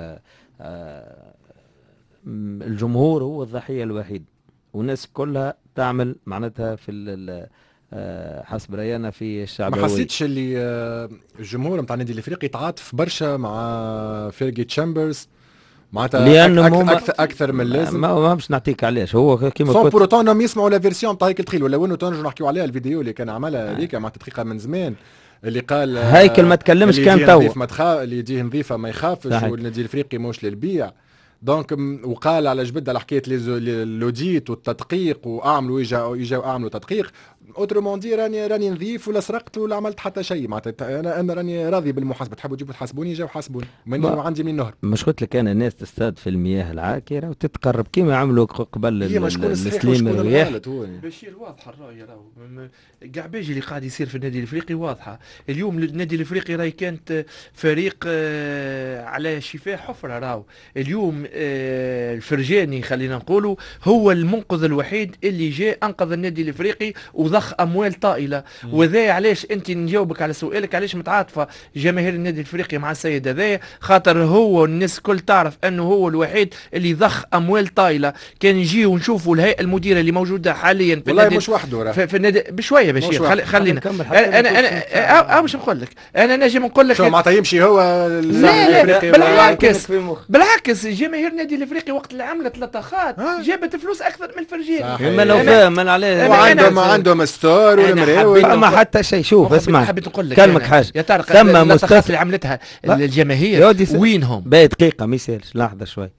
الجمهور هو الضحيه الوحيد والناس كلها تعمل معناتها في حسب راينا في الشعبويه.
ما حسيتش اللي الجمهور نتاع النادي الافريقي تعاطف برشا مع فيرجي تشامبرز معناتها اكثر من اللازم.
ما باش نعطيك علاش هو كيما
قلت بروتون يسمعوا لا فيرسيون تاع هيكل دخيل ولا وين تنجموا نحكيوا عليها الفيديو اللي كان عملها هذيك مع دقيقه من زمان اللي قال
هيكل ما تكلمش كان تو
اللي يجيه نظيفه ما يخافش والنادي الافريقي موش للبيع دونك وقال على جبد على حكايه لوديت والتدقيق واعملوا يجاو اعملوا تدقيق اوترومون دي راني نظيف ولا سرقت ولا عملت حتى شيء معناتها انا راني راضي بالمحاسبه تحبوا تجيبوا تحاسبوني جاو حاسبوني عندي من نهر.
مش قلت لك انا الناس تصطاد في المياه العاكره وتتقرب كيما عملوا قبل السليم الرياح.
بشير واضحه الراي راهو قعباجي اللي قاعد يصير في النادي الافريقي واضحه. اليوم النادي الافريقي راهي كانت فريق على شفاه حفره راهو. اليوم الفرجاني خلينا نقولوا هو المنقذ الوحيد اللي جاء انقذ النادي الافريقي وضخ اموال طائله. وذا علاش انت نجاوبك على سؤالك علاش متعاطفه جماهير النادي الافريقي مع السيد هذايا خاطر هو الناس الكل تعرف انه هو الوحيد اللي ضخ اموال طائله. كان يجي ونشوفوا الهيئه المديره اللي موجوده حاليا في
النادي مش وحده
في النادي بشويه بشير خلينا انا مش نقول لك انا نجم نقول لك
معناتها يمشي هو
بالعكس جماهير النادي الافريقي وقت اللي عملت لطخات جابت فلوس اكثر من الفرجاني.
ما لو فاهم من عليه
عندهم ستور والمراوي
ما حتى شيء. شوف اسمع
حبيت نقول لك
كلمك حاجه
يا طارق ثم اللطخات اللي عملتها الجماهير وينهم
باقي دقيقه ما يسالش لحظه شوي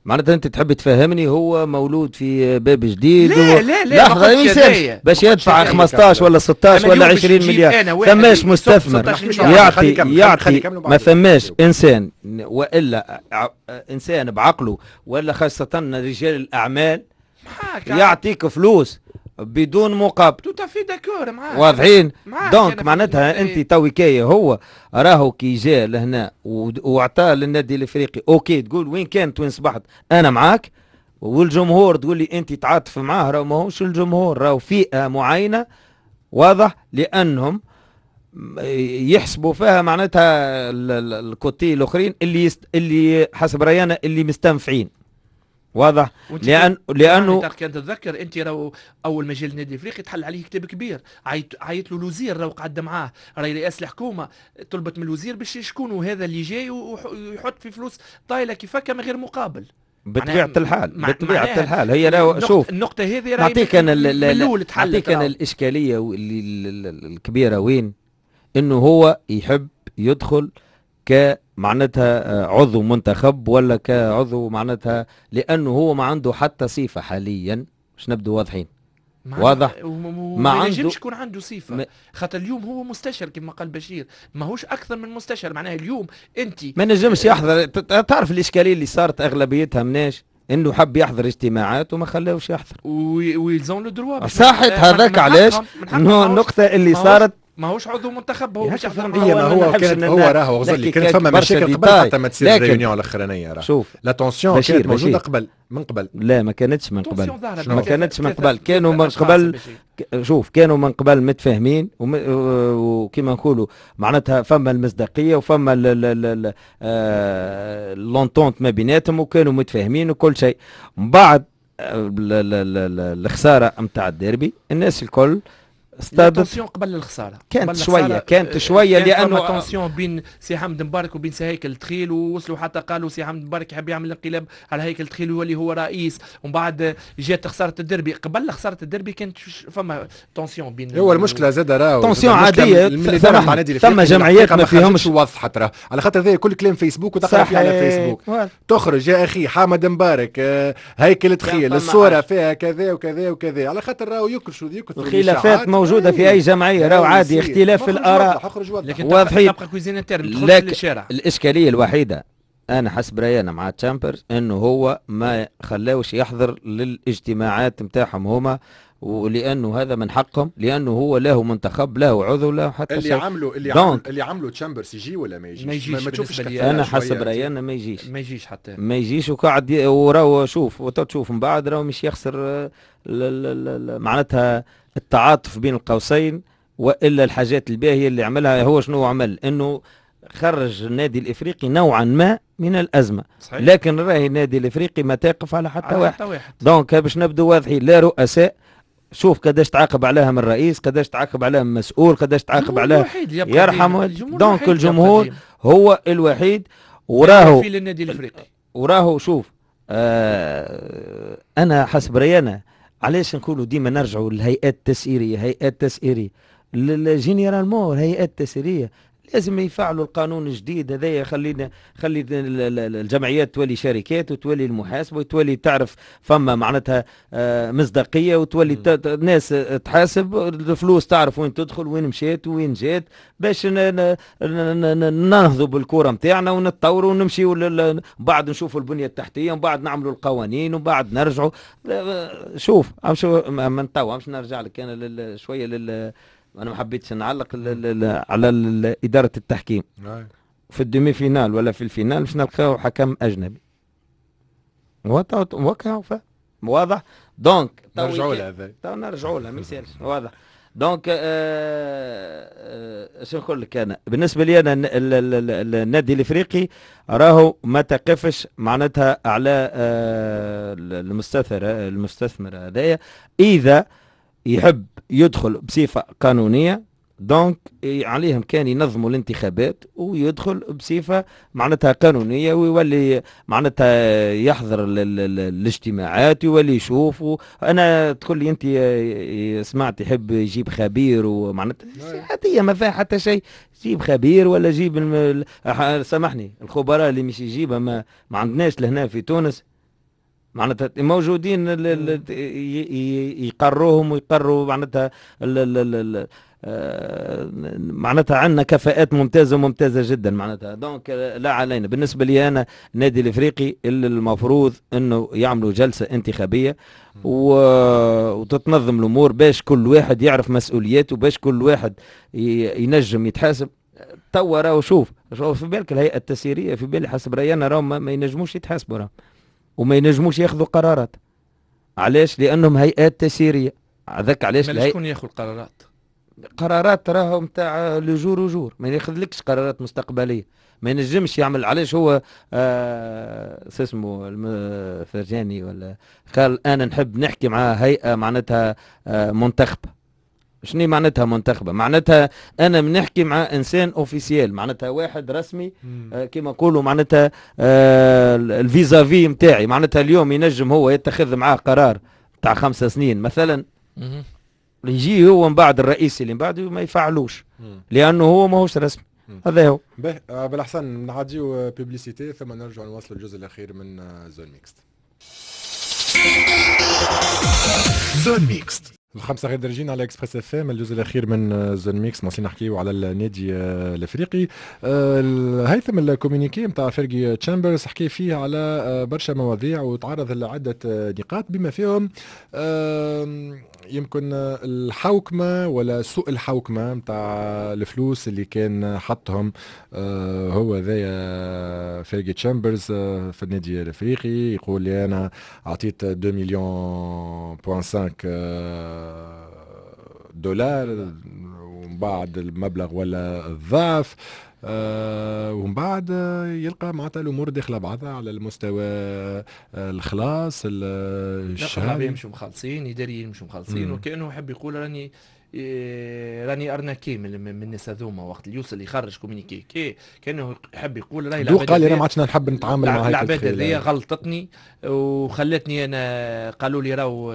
معناتها انت تحب تفهمني هو مولود في باب جديد
لا
لحظه يسامش باش يدفع 15 ولا 16 ولا 20 مليار. ثماش مستثمر يعطي ما ثماش انسان والا انسان بعقله ولا خاصه رجال الاعمال يعطيك فلوس بدون مقابل.
تو في داكور معاك
واضحين. دونك معناتها انت توي كاي هو راهو كي جاء لهنا واعطاه للنادي الافريقي اوكي تقول وين كانت وين صبحت انا معاك، والجمهور تقول لي انت تعاطف معاه. راهو ماهوش الجمهور، راهو فئه معينه واضح لانهم يحسبوا فيها معناتها الكوتي الاخرين اللي حسب ريانا اللي مستنفعين واضح. لانه
كان تتذكر انت راهو اول ما جا النادي الافريقي تحل عليه كتاب كبير، عيط له الوزير راهو قعد معاه، راهي رئاسه الحكومه طلبت من الوزير باش شكون هذا اللي جاي ويحط في فلوس طايله كيفك من غير مقابل.
بطبيعه الحال هي راهو شوف
النقطه هذه راهي
نعطيك انا الاشكاليه الكبيره وين انه هو يحب يدخل كمعناتها عضو منتخب ولا كعضو معناتها، لانه هو ما عنده حتى صفه حاليا باش نبدو واضحين. واضح
ما عنده يكون عنده صفه خاطر اليوم هو مستشار كما قال بشير، ماهوش اكثر من مستشار. معناها اليوم انت
ما نجمش يحضر. تعرف الاشكاليه اللاللي صارت اغلبيتها مناش انه حب يحضر اجتماعات وما خلاوش يحضر
ويلزم له دروا
صحت. هذاك علاش النقطه اللي صارت
ماهوش عضو منتخب هو مش يحضر.
ما هو كانت هو راهو غزل لي كانت فما مشاكل قبل حتى ما تصير الريونيون الاخرانيه. راه
شوف
لا تونسيون كانت موجوده قبل من قبل.
لا ما كانتش من قبل. كانوا من قبل. شوف كانوا من قبل متفاهمين وكما نقولوا معناتها فما المصداقيه وفما لونتونت ما بيناتهم وكانوا متفاهمين وكل شيء. من بعد الخساره نتاع الديربي الناس الكل
التونسيون قبل الخساره
كانت شويه لانه
تونسيون بين سي حمد مبارك وبين سي هيكل تخيل، ووصلوا حتى قالوا سي حمد مبارك يحب يعمل انقلاب على هيكل تخيل يولي هو رئيس. ومن بعد جات خساره الدربي. قبل خساره الدربي كانت فما تونسيون بين
هو المشكله زاد راهو
تونسيون عاديه. ثم جمعيات ما فيهمش
وضحت راه على خاطر ذا كل كلام فيسبوك وتقرا فيه على فيسبوك. تخرج يا اخي حامد مبارك هيكل تخيل الصوره فيها كذا وكذا وكذا على خاطر راهو يكرشوا
الخلافات موجودة في أي جمعية. راهو عادي اختلاف في الآراء
واضحين. تبقى كويزين الترم للشارع.
الإشكالية الوحيدة أنا حسب رأينا مع تشامبرز إنه هو ما خلاوش يحضر للاجتماعات متاعهم هما، ولانه هذا من حقهم، لانه هو له منتخب له عضو له حتى
اللي عملوا تشامبرز يجي ولا ما يجيش؟
ما
تشوفش.
انا حسب راينا ما يجيش
حتى
ما يجيش. وقاعد وراو شوف وتشوف من بعد راهو مش يخسر معناتها التعاطف بين القوسين والا الحاجات الباهيه اللي عملها. هو شنو عمل؟ انه خرج النادي الافريقي نوعا ما من الازمه. صحيح. لكن راهي النادي الافريقي ما تقف على حتى واحد. دونك باش نبدو واضحين، لا رؤساء شوف قداش تعاقب عليها من رئيس، قداش تعاقب عليها من مسؤول، قداش تعاقب عليها يرحم. دونك الجمهور هو الوحيد وراهو
في النادي الافريقي.
وراهو شوف انا حسب ريانا علاش نقولوا ديما نرجعوا للهيئات التسييريه الجينيرالمون الهيئات التسييريه لازم يفعلوا القانون الجديد هذايا. خلي الجمعيات تولي شركات وتولي المحاسبه وتولي تعرف فما معناتها مصداقيه وتولي الناس تحاسب الفلوس تعرف وين تدخل وين مشيت وين جات باش ننهضوا بالكره نتاعنا ونتطوروا ونمشيوا بعد نشوفوا البنيه التحتيه ومن بعد نعملوا القوانين ومن بعد نرجعوا. شوف من توا باش نرجع لك انا شويه أنا ما حبيتش نعلق على إدارة التحكيم في الدومي فينال ولا في الفينال باش نلقاو حكم أجنبي. واضح. دونك
نرجعوا
لها ما يسالش. واضح. دونك شنو نقول لك انا بالنسبه لي انا النادي الافريقي راهو ما تقفش معناتها على المستثمر هذايا اذا يحب يدخل بصفة قانونية. دونك عليهم كان ينظموا الانتخابات ويدخل بصفة معناتها قانونية ويولي معناتها يحضر الاجتماعات ويولي يشوف. أنا تقول لي أنت سمعت يحب يجيب خبير ومعناتها عادية ما فيها حتى شيء. جيب خبير ولا جيب سامحني الخبراء اللي مش يجيبها ما عندناش لهنا في تونس. معناتها موجودين يقروهم ويقروا معناتها معناتها عندنا كفاءات ممتازة جدا معناتها. دونك لا علينا. بالنسبة لي أنا النادي الإفريقي اللي المفروض أنه يعملوا جلسة انتخابية وتتنظم الأمور باش كل واحد يعرف مسؤولياته، باش كل واحد ينجم يتحاسب. توا راهو شوف في بالك الهيئة التسييرية في بالي حسب رأينا راهو ما ينجموش يتحاسبوا راهو وما ينجموش ياخذوا قرارات. علاش؟ لأنهم هيئات تسييرية. هذاك علاش
شكون ياخذ القرارات؟
قرارات راهو نتاع لجور وجور، ما ياخذلكش قرارات مستقبليه، ما ينجمش يعمل. علاش هو اسمه فرجاني ولا قال انا نحب نحكي مع هيئه معناتها منتخبه. شنو معناتها منتخبه؟ معناتها انا بنحكي مع انسان اوفيسيال، معناتها واحد رسمي كما نقولوا معناتها الفيزافي نتاعي. معناتها اليوم ينجم هو يتخذ معاه قرار تاع 5 سنين مثلا، يجي هو من بعد الرئيسي اللي من بعده ما يفعلوش لانه هو ماهوش رسمي. هذا هو.
بالاحسن نعديو بيبليسيتي ثم نرجع نواصل الجزء الاخير من زون ميكست. زون ميكست الخمسة غير درجين على اكسبريس اف ام. الجزء الاخير من زون ميكس واصلين نحكيو على النادي الافريقي. الهيثم الكوميونيكي نتاع فيرجي تشامبرز حكي فيه على برشا مواضيع وتعرض لعدة نقاط بما فيهم يمكن الحوكمة ولا سوء الحوكمة نتاع الفلوس اللي كان حطهم هو ذا فيرجي تشامبرز في النادي الافريقي. يقول لي انا اعطيت 2 مليون بوان 5 دولار ومن بعد المبلغ ولا الضعف ومن بعد يلقى معناتها الامور داخله بعضها على المستوى الخلاص
الشهري يمشوا مخلصين، يداريين يمشوا مخلصين، وكانه يحب يقول راني ارناكي من الناس هذوما. وقت اللي يوصل يخرج كومينيكي كانه يحب يقول راهي
قال انا ما عادش نحب نتعامل مع هيك
العباد هذيا غلطتني وخلتني انا. قالوا لي راهو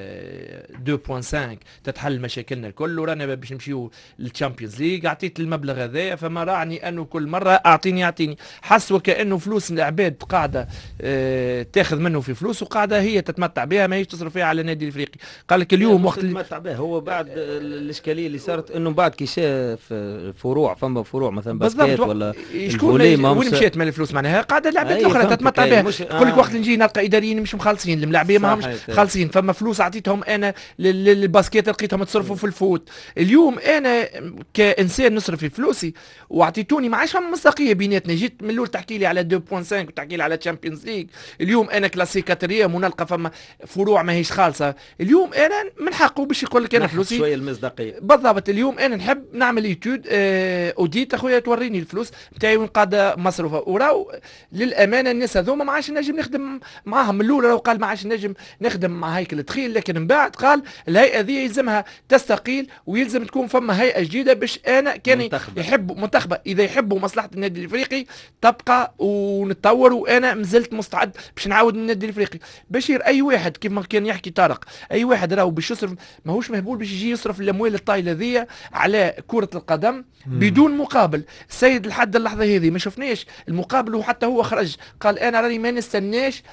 2.5 تتحل مشاكلنا الكل ورانا باش نمشيو للتشامبيونز ليغ. اعطيت المبلغ هذايا فما راني انه كل مره اعطيني حس وكانه فلوس العباد قاعده تاخذ منه في فلوس وقاعده هي تتمتع بها ما هيش تصرف فيها على النادي الافريقي. قال لك اليوم وقت
تتمتع بها هو بعد الاشكاليه اللي صارت انه بعد كي شاف فروع فما فروع مثلا باسكيت ولا
شكون وين مشات من الفلوس معناها قاعده العباد الاخرى تتمتع بها. يقول لك وقت نجي نلقى اداريين مش مخلصين، الملاعبيه ما همش خالصين، فما فلوس اعطيتهم انا للباسكيت لقيتهم تصرفوا في الفوت. اليوم انا كانسان نصرف في فلوسي واعطيتوني ما عادش فما مصداقيه بيناتنا. جيت من الاول تحكي لي على 2.5 وتحكي لي على تشامبيونز ليغ. اليوم انا كلاسي كاتريام ونلقى فما فروع ما هيش خالصه. اليوم انا من حقه باش يقول لك انا فلوسي
شويه المصداقيه
بالضبط. اليوم انا نحب نعمل ايتود اوديت اخويا توريني الفلوس نتاعي وين قاعده مصروفه. وراو للامانه الناس هذوما ما عادش نجم نخدم معاهم. من الاول راهو قال ما عادش نجم نخدم مع هيكل تخيل، لكن من بعد قال الهيئه ذي يلزمها تستقيل ويلزم تكون فما هيئه جديده باش انا كان يحبوا منتخبه اذا يحبوا مصلحه النادي الافريقي تبقى ونتطور. وانا مازلت مستعد باش نعاود النادي الافريقي. بشير اي واحد كيف ما كان يحكي طارق، اي واحد راهو باش يصرف ماهوش مهبول باش يجي يصرف الاموال الطايله ذي على كرة القدم بدون مقابل. السيد لحد اللحظة هذه ما شفناش المقابل، وحتى هو خرج قال أنا راني ما نستناش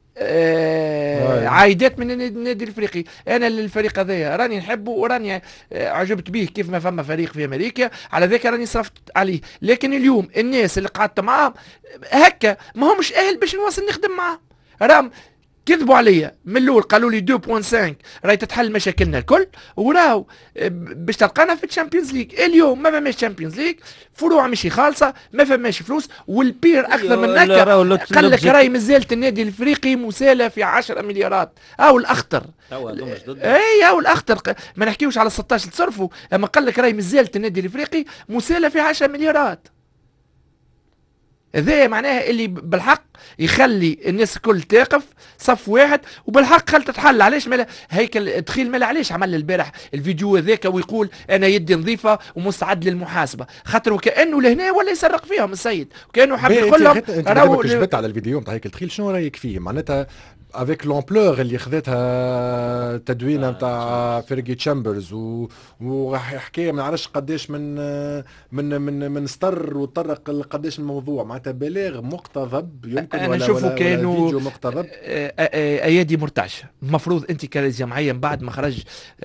عايدات من النادي الافريقي. انا الفريق هذايا راني نحبه وراني عجبت به كيف ما فما فريق في امريكا على ذاك راني صرفت عليه. لكن اليوم الناس اللي قعدت معاهم هكا ما همش اهل باش نواصل نخدم معاهم. راهم كذبوا عليا من الاول قالوا لي 2.5 راهي تتحل مشاكلنا الكل وراو باش تلقانا في الشامبيونز ليغ. اليوم ما فماش شامبيونز ليغ، فروع ماشي خالصه، ما فماش فلوس، والبير اكثر من هكا قال لك راهي مازالت النادي الافريقي مساله في 10 مليارات او الاخطر. اي او الاخطر ما نحكيوش على 16 تصرفوا، اما قال لك راهي مازالت النادي الافريقي مساله في 10 مليارات. هذا معناها اللي بالحق يخلي الناس الكل تقف صف واحد وبالحق خلت تتحل. علاش مالا هيكل تخيل مالا علاش عمل البارح الفيديو هذاك ويقول انا يدي نظيفه ومستعد للمحاسبه، خاطر وكانه لهنا ولا يسرق فيهم السيد وكانه حاب يقول لهم
راهو جبت على الفيديو نتاع هيكل تخيل شنو رايك فيه؟ معناتها افيك لومبلور اللي خذتها تدوينه نتاع فيرجي تشامبرز وحكايه ما نعرفش قداش من سطر وطرق قداش الموضوع معناتها بلاغ مقتضب يمكن
أنا نشوفوا كانوا
فيديو مقتضب
ايادي مرتعشه. المفروض انت كجمعيه من بعد ما خرج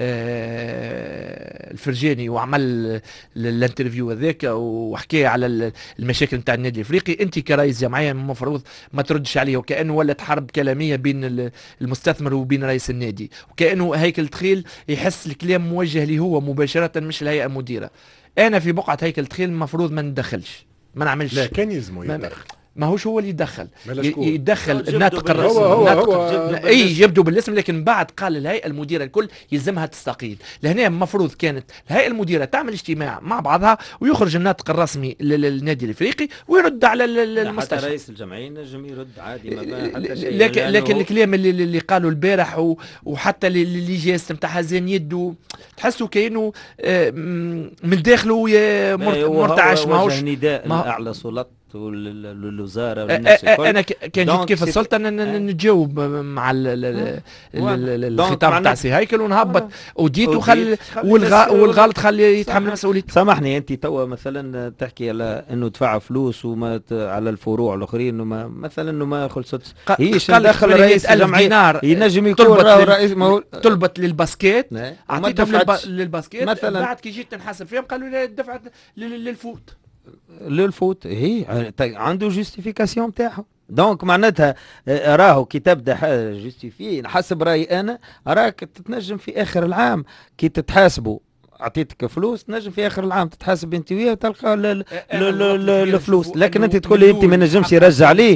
الفرجاني وعمل الانترفيو هذاك وحكى على المشاكل نتاع النادي الافريقي، انت كرئيس جمعيه المفروض ما تردش عليه، وكانه ولت حرب كلاميه بين المستثمر وبين رئيس النادي، وكانه هيكل تخيل يحس الكلام موجه ليه هو مباشره مش الهيئه المديره. انا في بقعه هيكل تخيل المفروض ما ندخلش، ما نعملش.
لا كان يلزمه يدخل،
ما هوش هو اللي يدخل،
يدخل
الناطق الرسمي. اي جبدوا بالاسم، لكن بعد قال الهيئه المديره الكل يلزمها تستقيل. لهنا المفروض كانت الهيئه المديره تعمل اجتماع مع بعضها ويخرج الناطق الرسمي للنادي الافريقي ويرد على المستشفى.
حتى رئيس الجمعيه نجم يرد عادي، ما حتى شيء.
لكن الكلام اللي قالوا البارح وحتى اللي جاست نتاع هزان يده تحسوا كانه من داخله مرتعش. ماهوش
نداء لاعلى سلطات والوزاره
انا كان جيت كيف السلطه نتجاوب مع الخطاب تاع سي هيكل ونهبط وديت وخل والغلط خلي يتحمل مسؤوليته.
سامحني انت توا مثلا تحكي على انه دفع فلوس وما على الفروع الاخرين انه ما مثلا انه ما خلصتش هيش دخل رئيس الجمعيه ينجم يكون رئيس
طلبت للباسكيت اعطيتهم للباسكيت مثلا بعد كي جيت نحاسب فيهم قالوا لي دفعت
للفوت هي عنده جوستيفيكاسيون تاعها. دونك معناتها راهو كي تبدا حاجه جوستيفي حسب رايي انا راك تتنجم في اخر العام كي تتحاسبوا اعطيتك فلوس تنجم في اخر العام تتحاسب انت وياه تلقى الفلوس. لكن انت تقول لي انت ما نجمش يرجع ليه.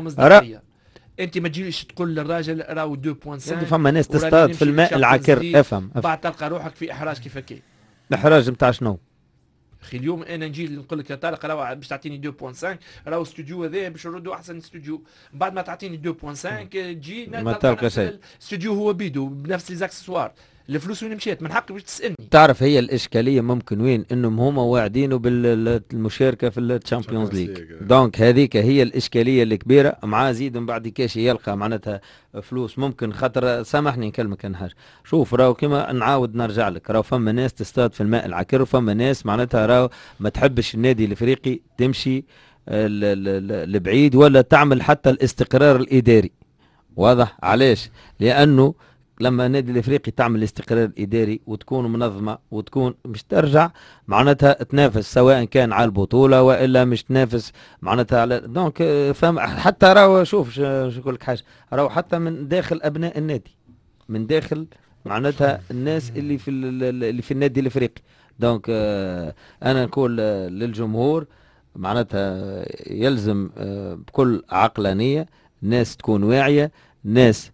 انت ما تجيش تقول للراجل راهو 2.5
فما ناس تصطاد في الماء العكر. افهم
بعد تلقى روحك في احراج كيف هكا.
الاحراج نتاع شنو؟
اخي اليوم انا نجي نقول لك يا طارق راهو باش تعطيني 2.5 راهو استوديو هذا باش نردوا احسن استوديو. بعد ما تعطيني 2.5 تجي
ما تلقى شيء.
استوديو هو بيدو بنفس لي زاكسسوار. الفلوس وين مشيت؟ من حقك باش تسالني.
تعرف هي الاشكاليه ممكن وين؟ انهم هما واعدينه بالمشاركه في الشامبيونز ليج. دونك هذيك هي الاشكاليه الكبيره. مع زيد من بعد كاش يلقى معناتها فلوس ممكن خاطر سامحني نكلمك عن حاجه. شوف راهو كما نعاود نرجع لك راهو فما ناس تصطاد في الماء العكر وفما ناس معناتها راهو ما تحبش النادي الافريقي تمشي لبعيد ولا تعمل حتى الاستقرار الاداري. واضح علاش؟ لانه لما النادي الافريقي تعمل استقرار اداري وتكون منظمه وتكون مش ترجع معناتها تنافس سواء كان على البطوله والا مش تنافس معناتها على دونك فهم. حتى راهو شوف نقول لك حاجه راهو حتى من داخل ابناء النادي من داخل معناتها الناس اللي في النادي الافريقي. دونك انا نقول للجمهور معناتها يلزم بكل عقلانيه ناس تكون واعيه ناس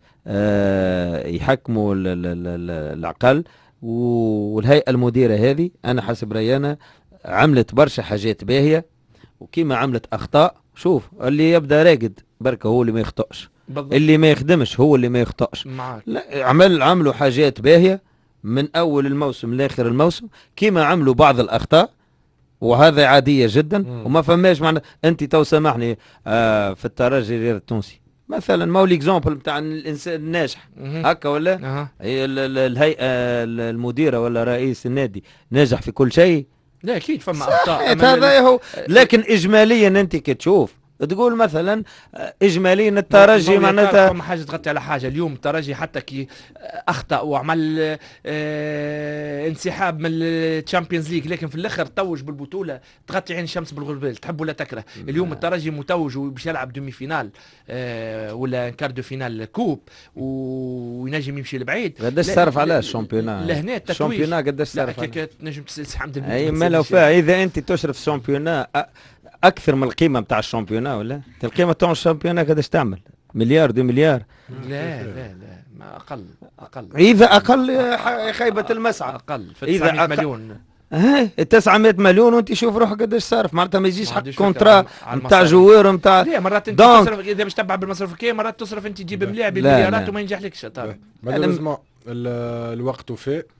يحكموا العقل. والهيئة المديرة هذه أنا حسب رأينا عملت برشا حاجات باهية وكيما عملت أخطاء. شوف اللي يبدأ راقد بركة هو اللي ما يخطأش اللي ما يخدمش هو اللي ما يخطأش. لا عملوا حاجات باهية من أول الموسم لآخر الموسم كيما عملوا بعض الأخطاء وهذا عادية جدا وما فماش معنى. أنت تو سامحني في الترجي غير التونسي مثلا ما هو الاكزامبل نتاع الانسان الناجح هكا ولا هي الهيئه المديره ولا رئيس النادي ناجح في كل شيء؟
لا اكيد فما اخطاء
هذا هو. لكن اجماليا انت كي تشوف تقول مثلا اجماليا الترجي معناتها
فما حاجه تغطي على حاجه. اليوم الترجي حتى كي اخطا وعمل انسحاب من الشامبيونز ليج لكن في الاخر توج بالبطوله تغطي عين الشمس بالغربال تحب ولا تكره. اليوم الترجي متوج وباش يلعب دومي فينال ولا كاردو فينال كوب وينجم يمشي لبعيد.
قداش صرف على الشامبيونات؟
لهنا التتويج
الشامبيونات قداش صرف؟
نجم الحمد لله.
اي ما لو فيها اذا انت تشرف الشامبيونات اكثر من القيمه نتاع الشامبيونات ولا القيمه تاع الشامبيونات قداش تعمل؟ مليار 2 مليار؟
لا ما اقل
اذا اقل خيبه المسعى
اقل في 900 مليون
900 مليون وانت شوف روحك قداش صارف معناتها ما يجيش حق كونترا نتاع جوار نتاع.
لا مرات انت تصرف اذا باش تبع بالمصروف كي مرات تصرف انت تجيب ملاعب بمليارات وما ينجحلكش.
مالوريزمون الوقت وفاء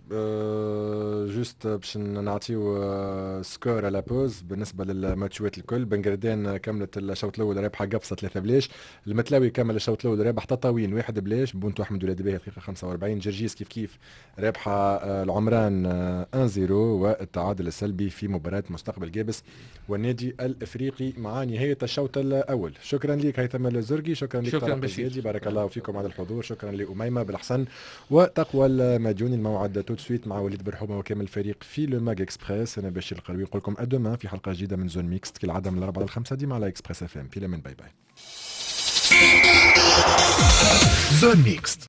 جوست باش نعطيو سكور على بوز بالنسبه للماتشات الكل. بنغردان كملت الشوط الاول رابحه قفصه 3 بلاش. المتلاوي كمل الشوط الاول رابح تطاوين 1 بلاش بونتو احمد ولاد باهي دقيقه 45. جرجيس كيف رابحه العمران 1-0 والتعادل السلبي في مباراه مستقبل جابس والنادي الافريقي مع نهايه الشوط الاول. شكرا لك هيثم الزرقي، شكرا لك
شكرا بشير،
بارك الله فيكم على الحضور. شكرا لأميمة بالحسن وتقوى المديوني. الموعد تو سويت مع وليد برحومه وكامل الفريق في لو ماج اكسبريس. انا بشير القروي نقول لكم ادوما في حلقه جديده من زون ميكست كالعاده من 4 ل 5 ديما على اكسبريس اف ام. في الامان، باي باي. زون ميكست.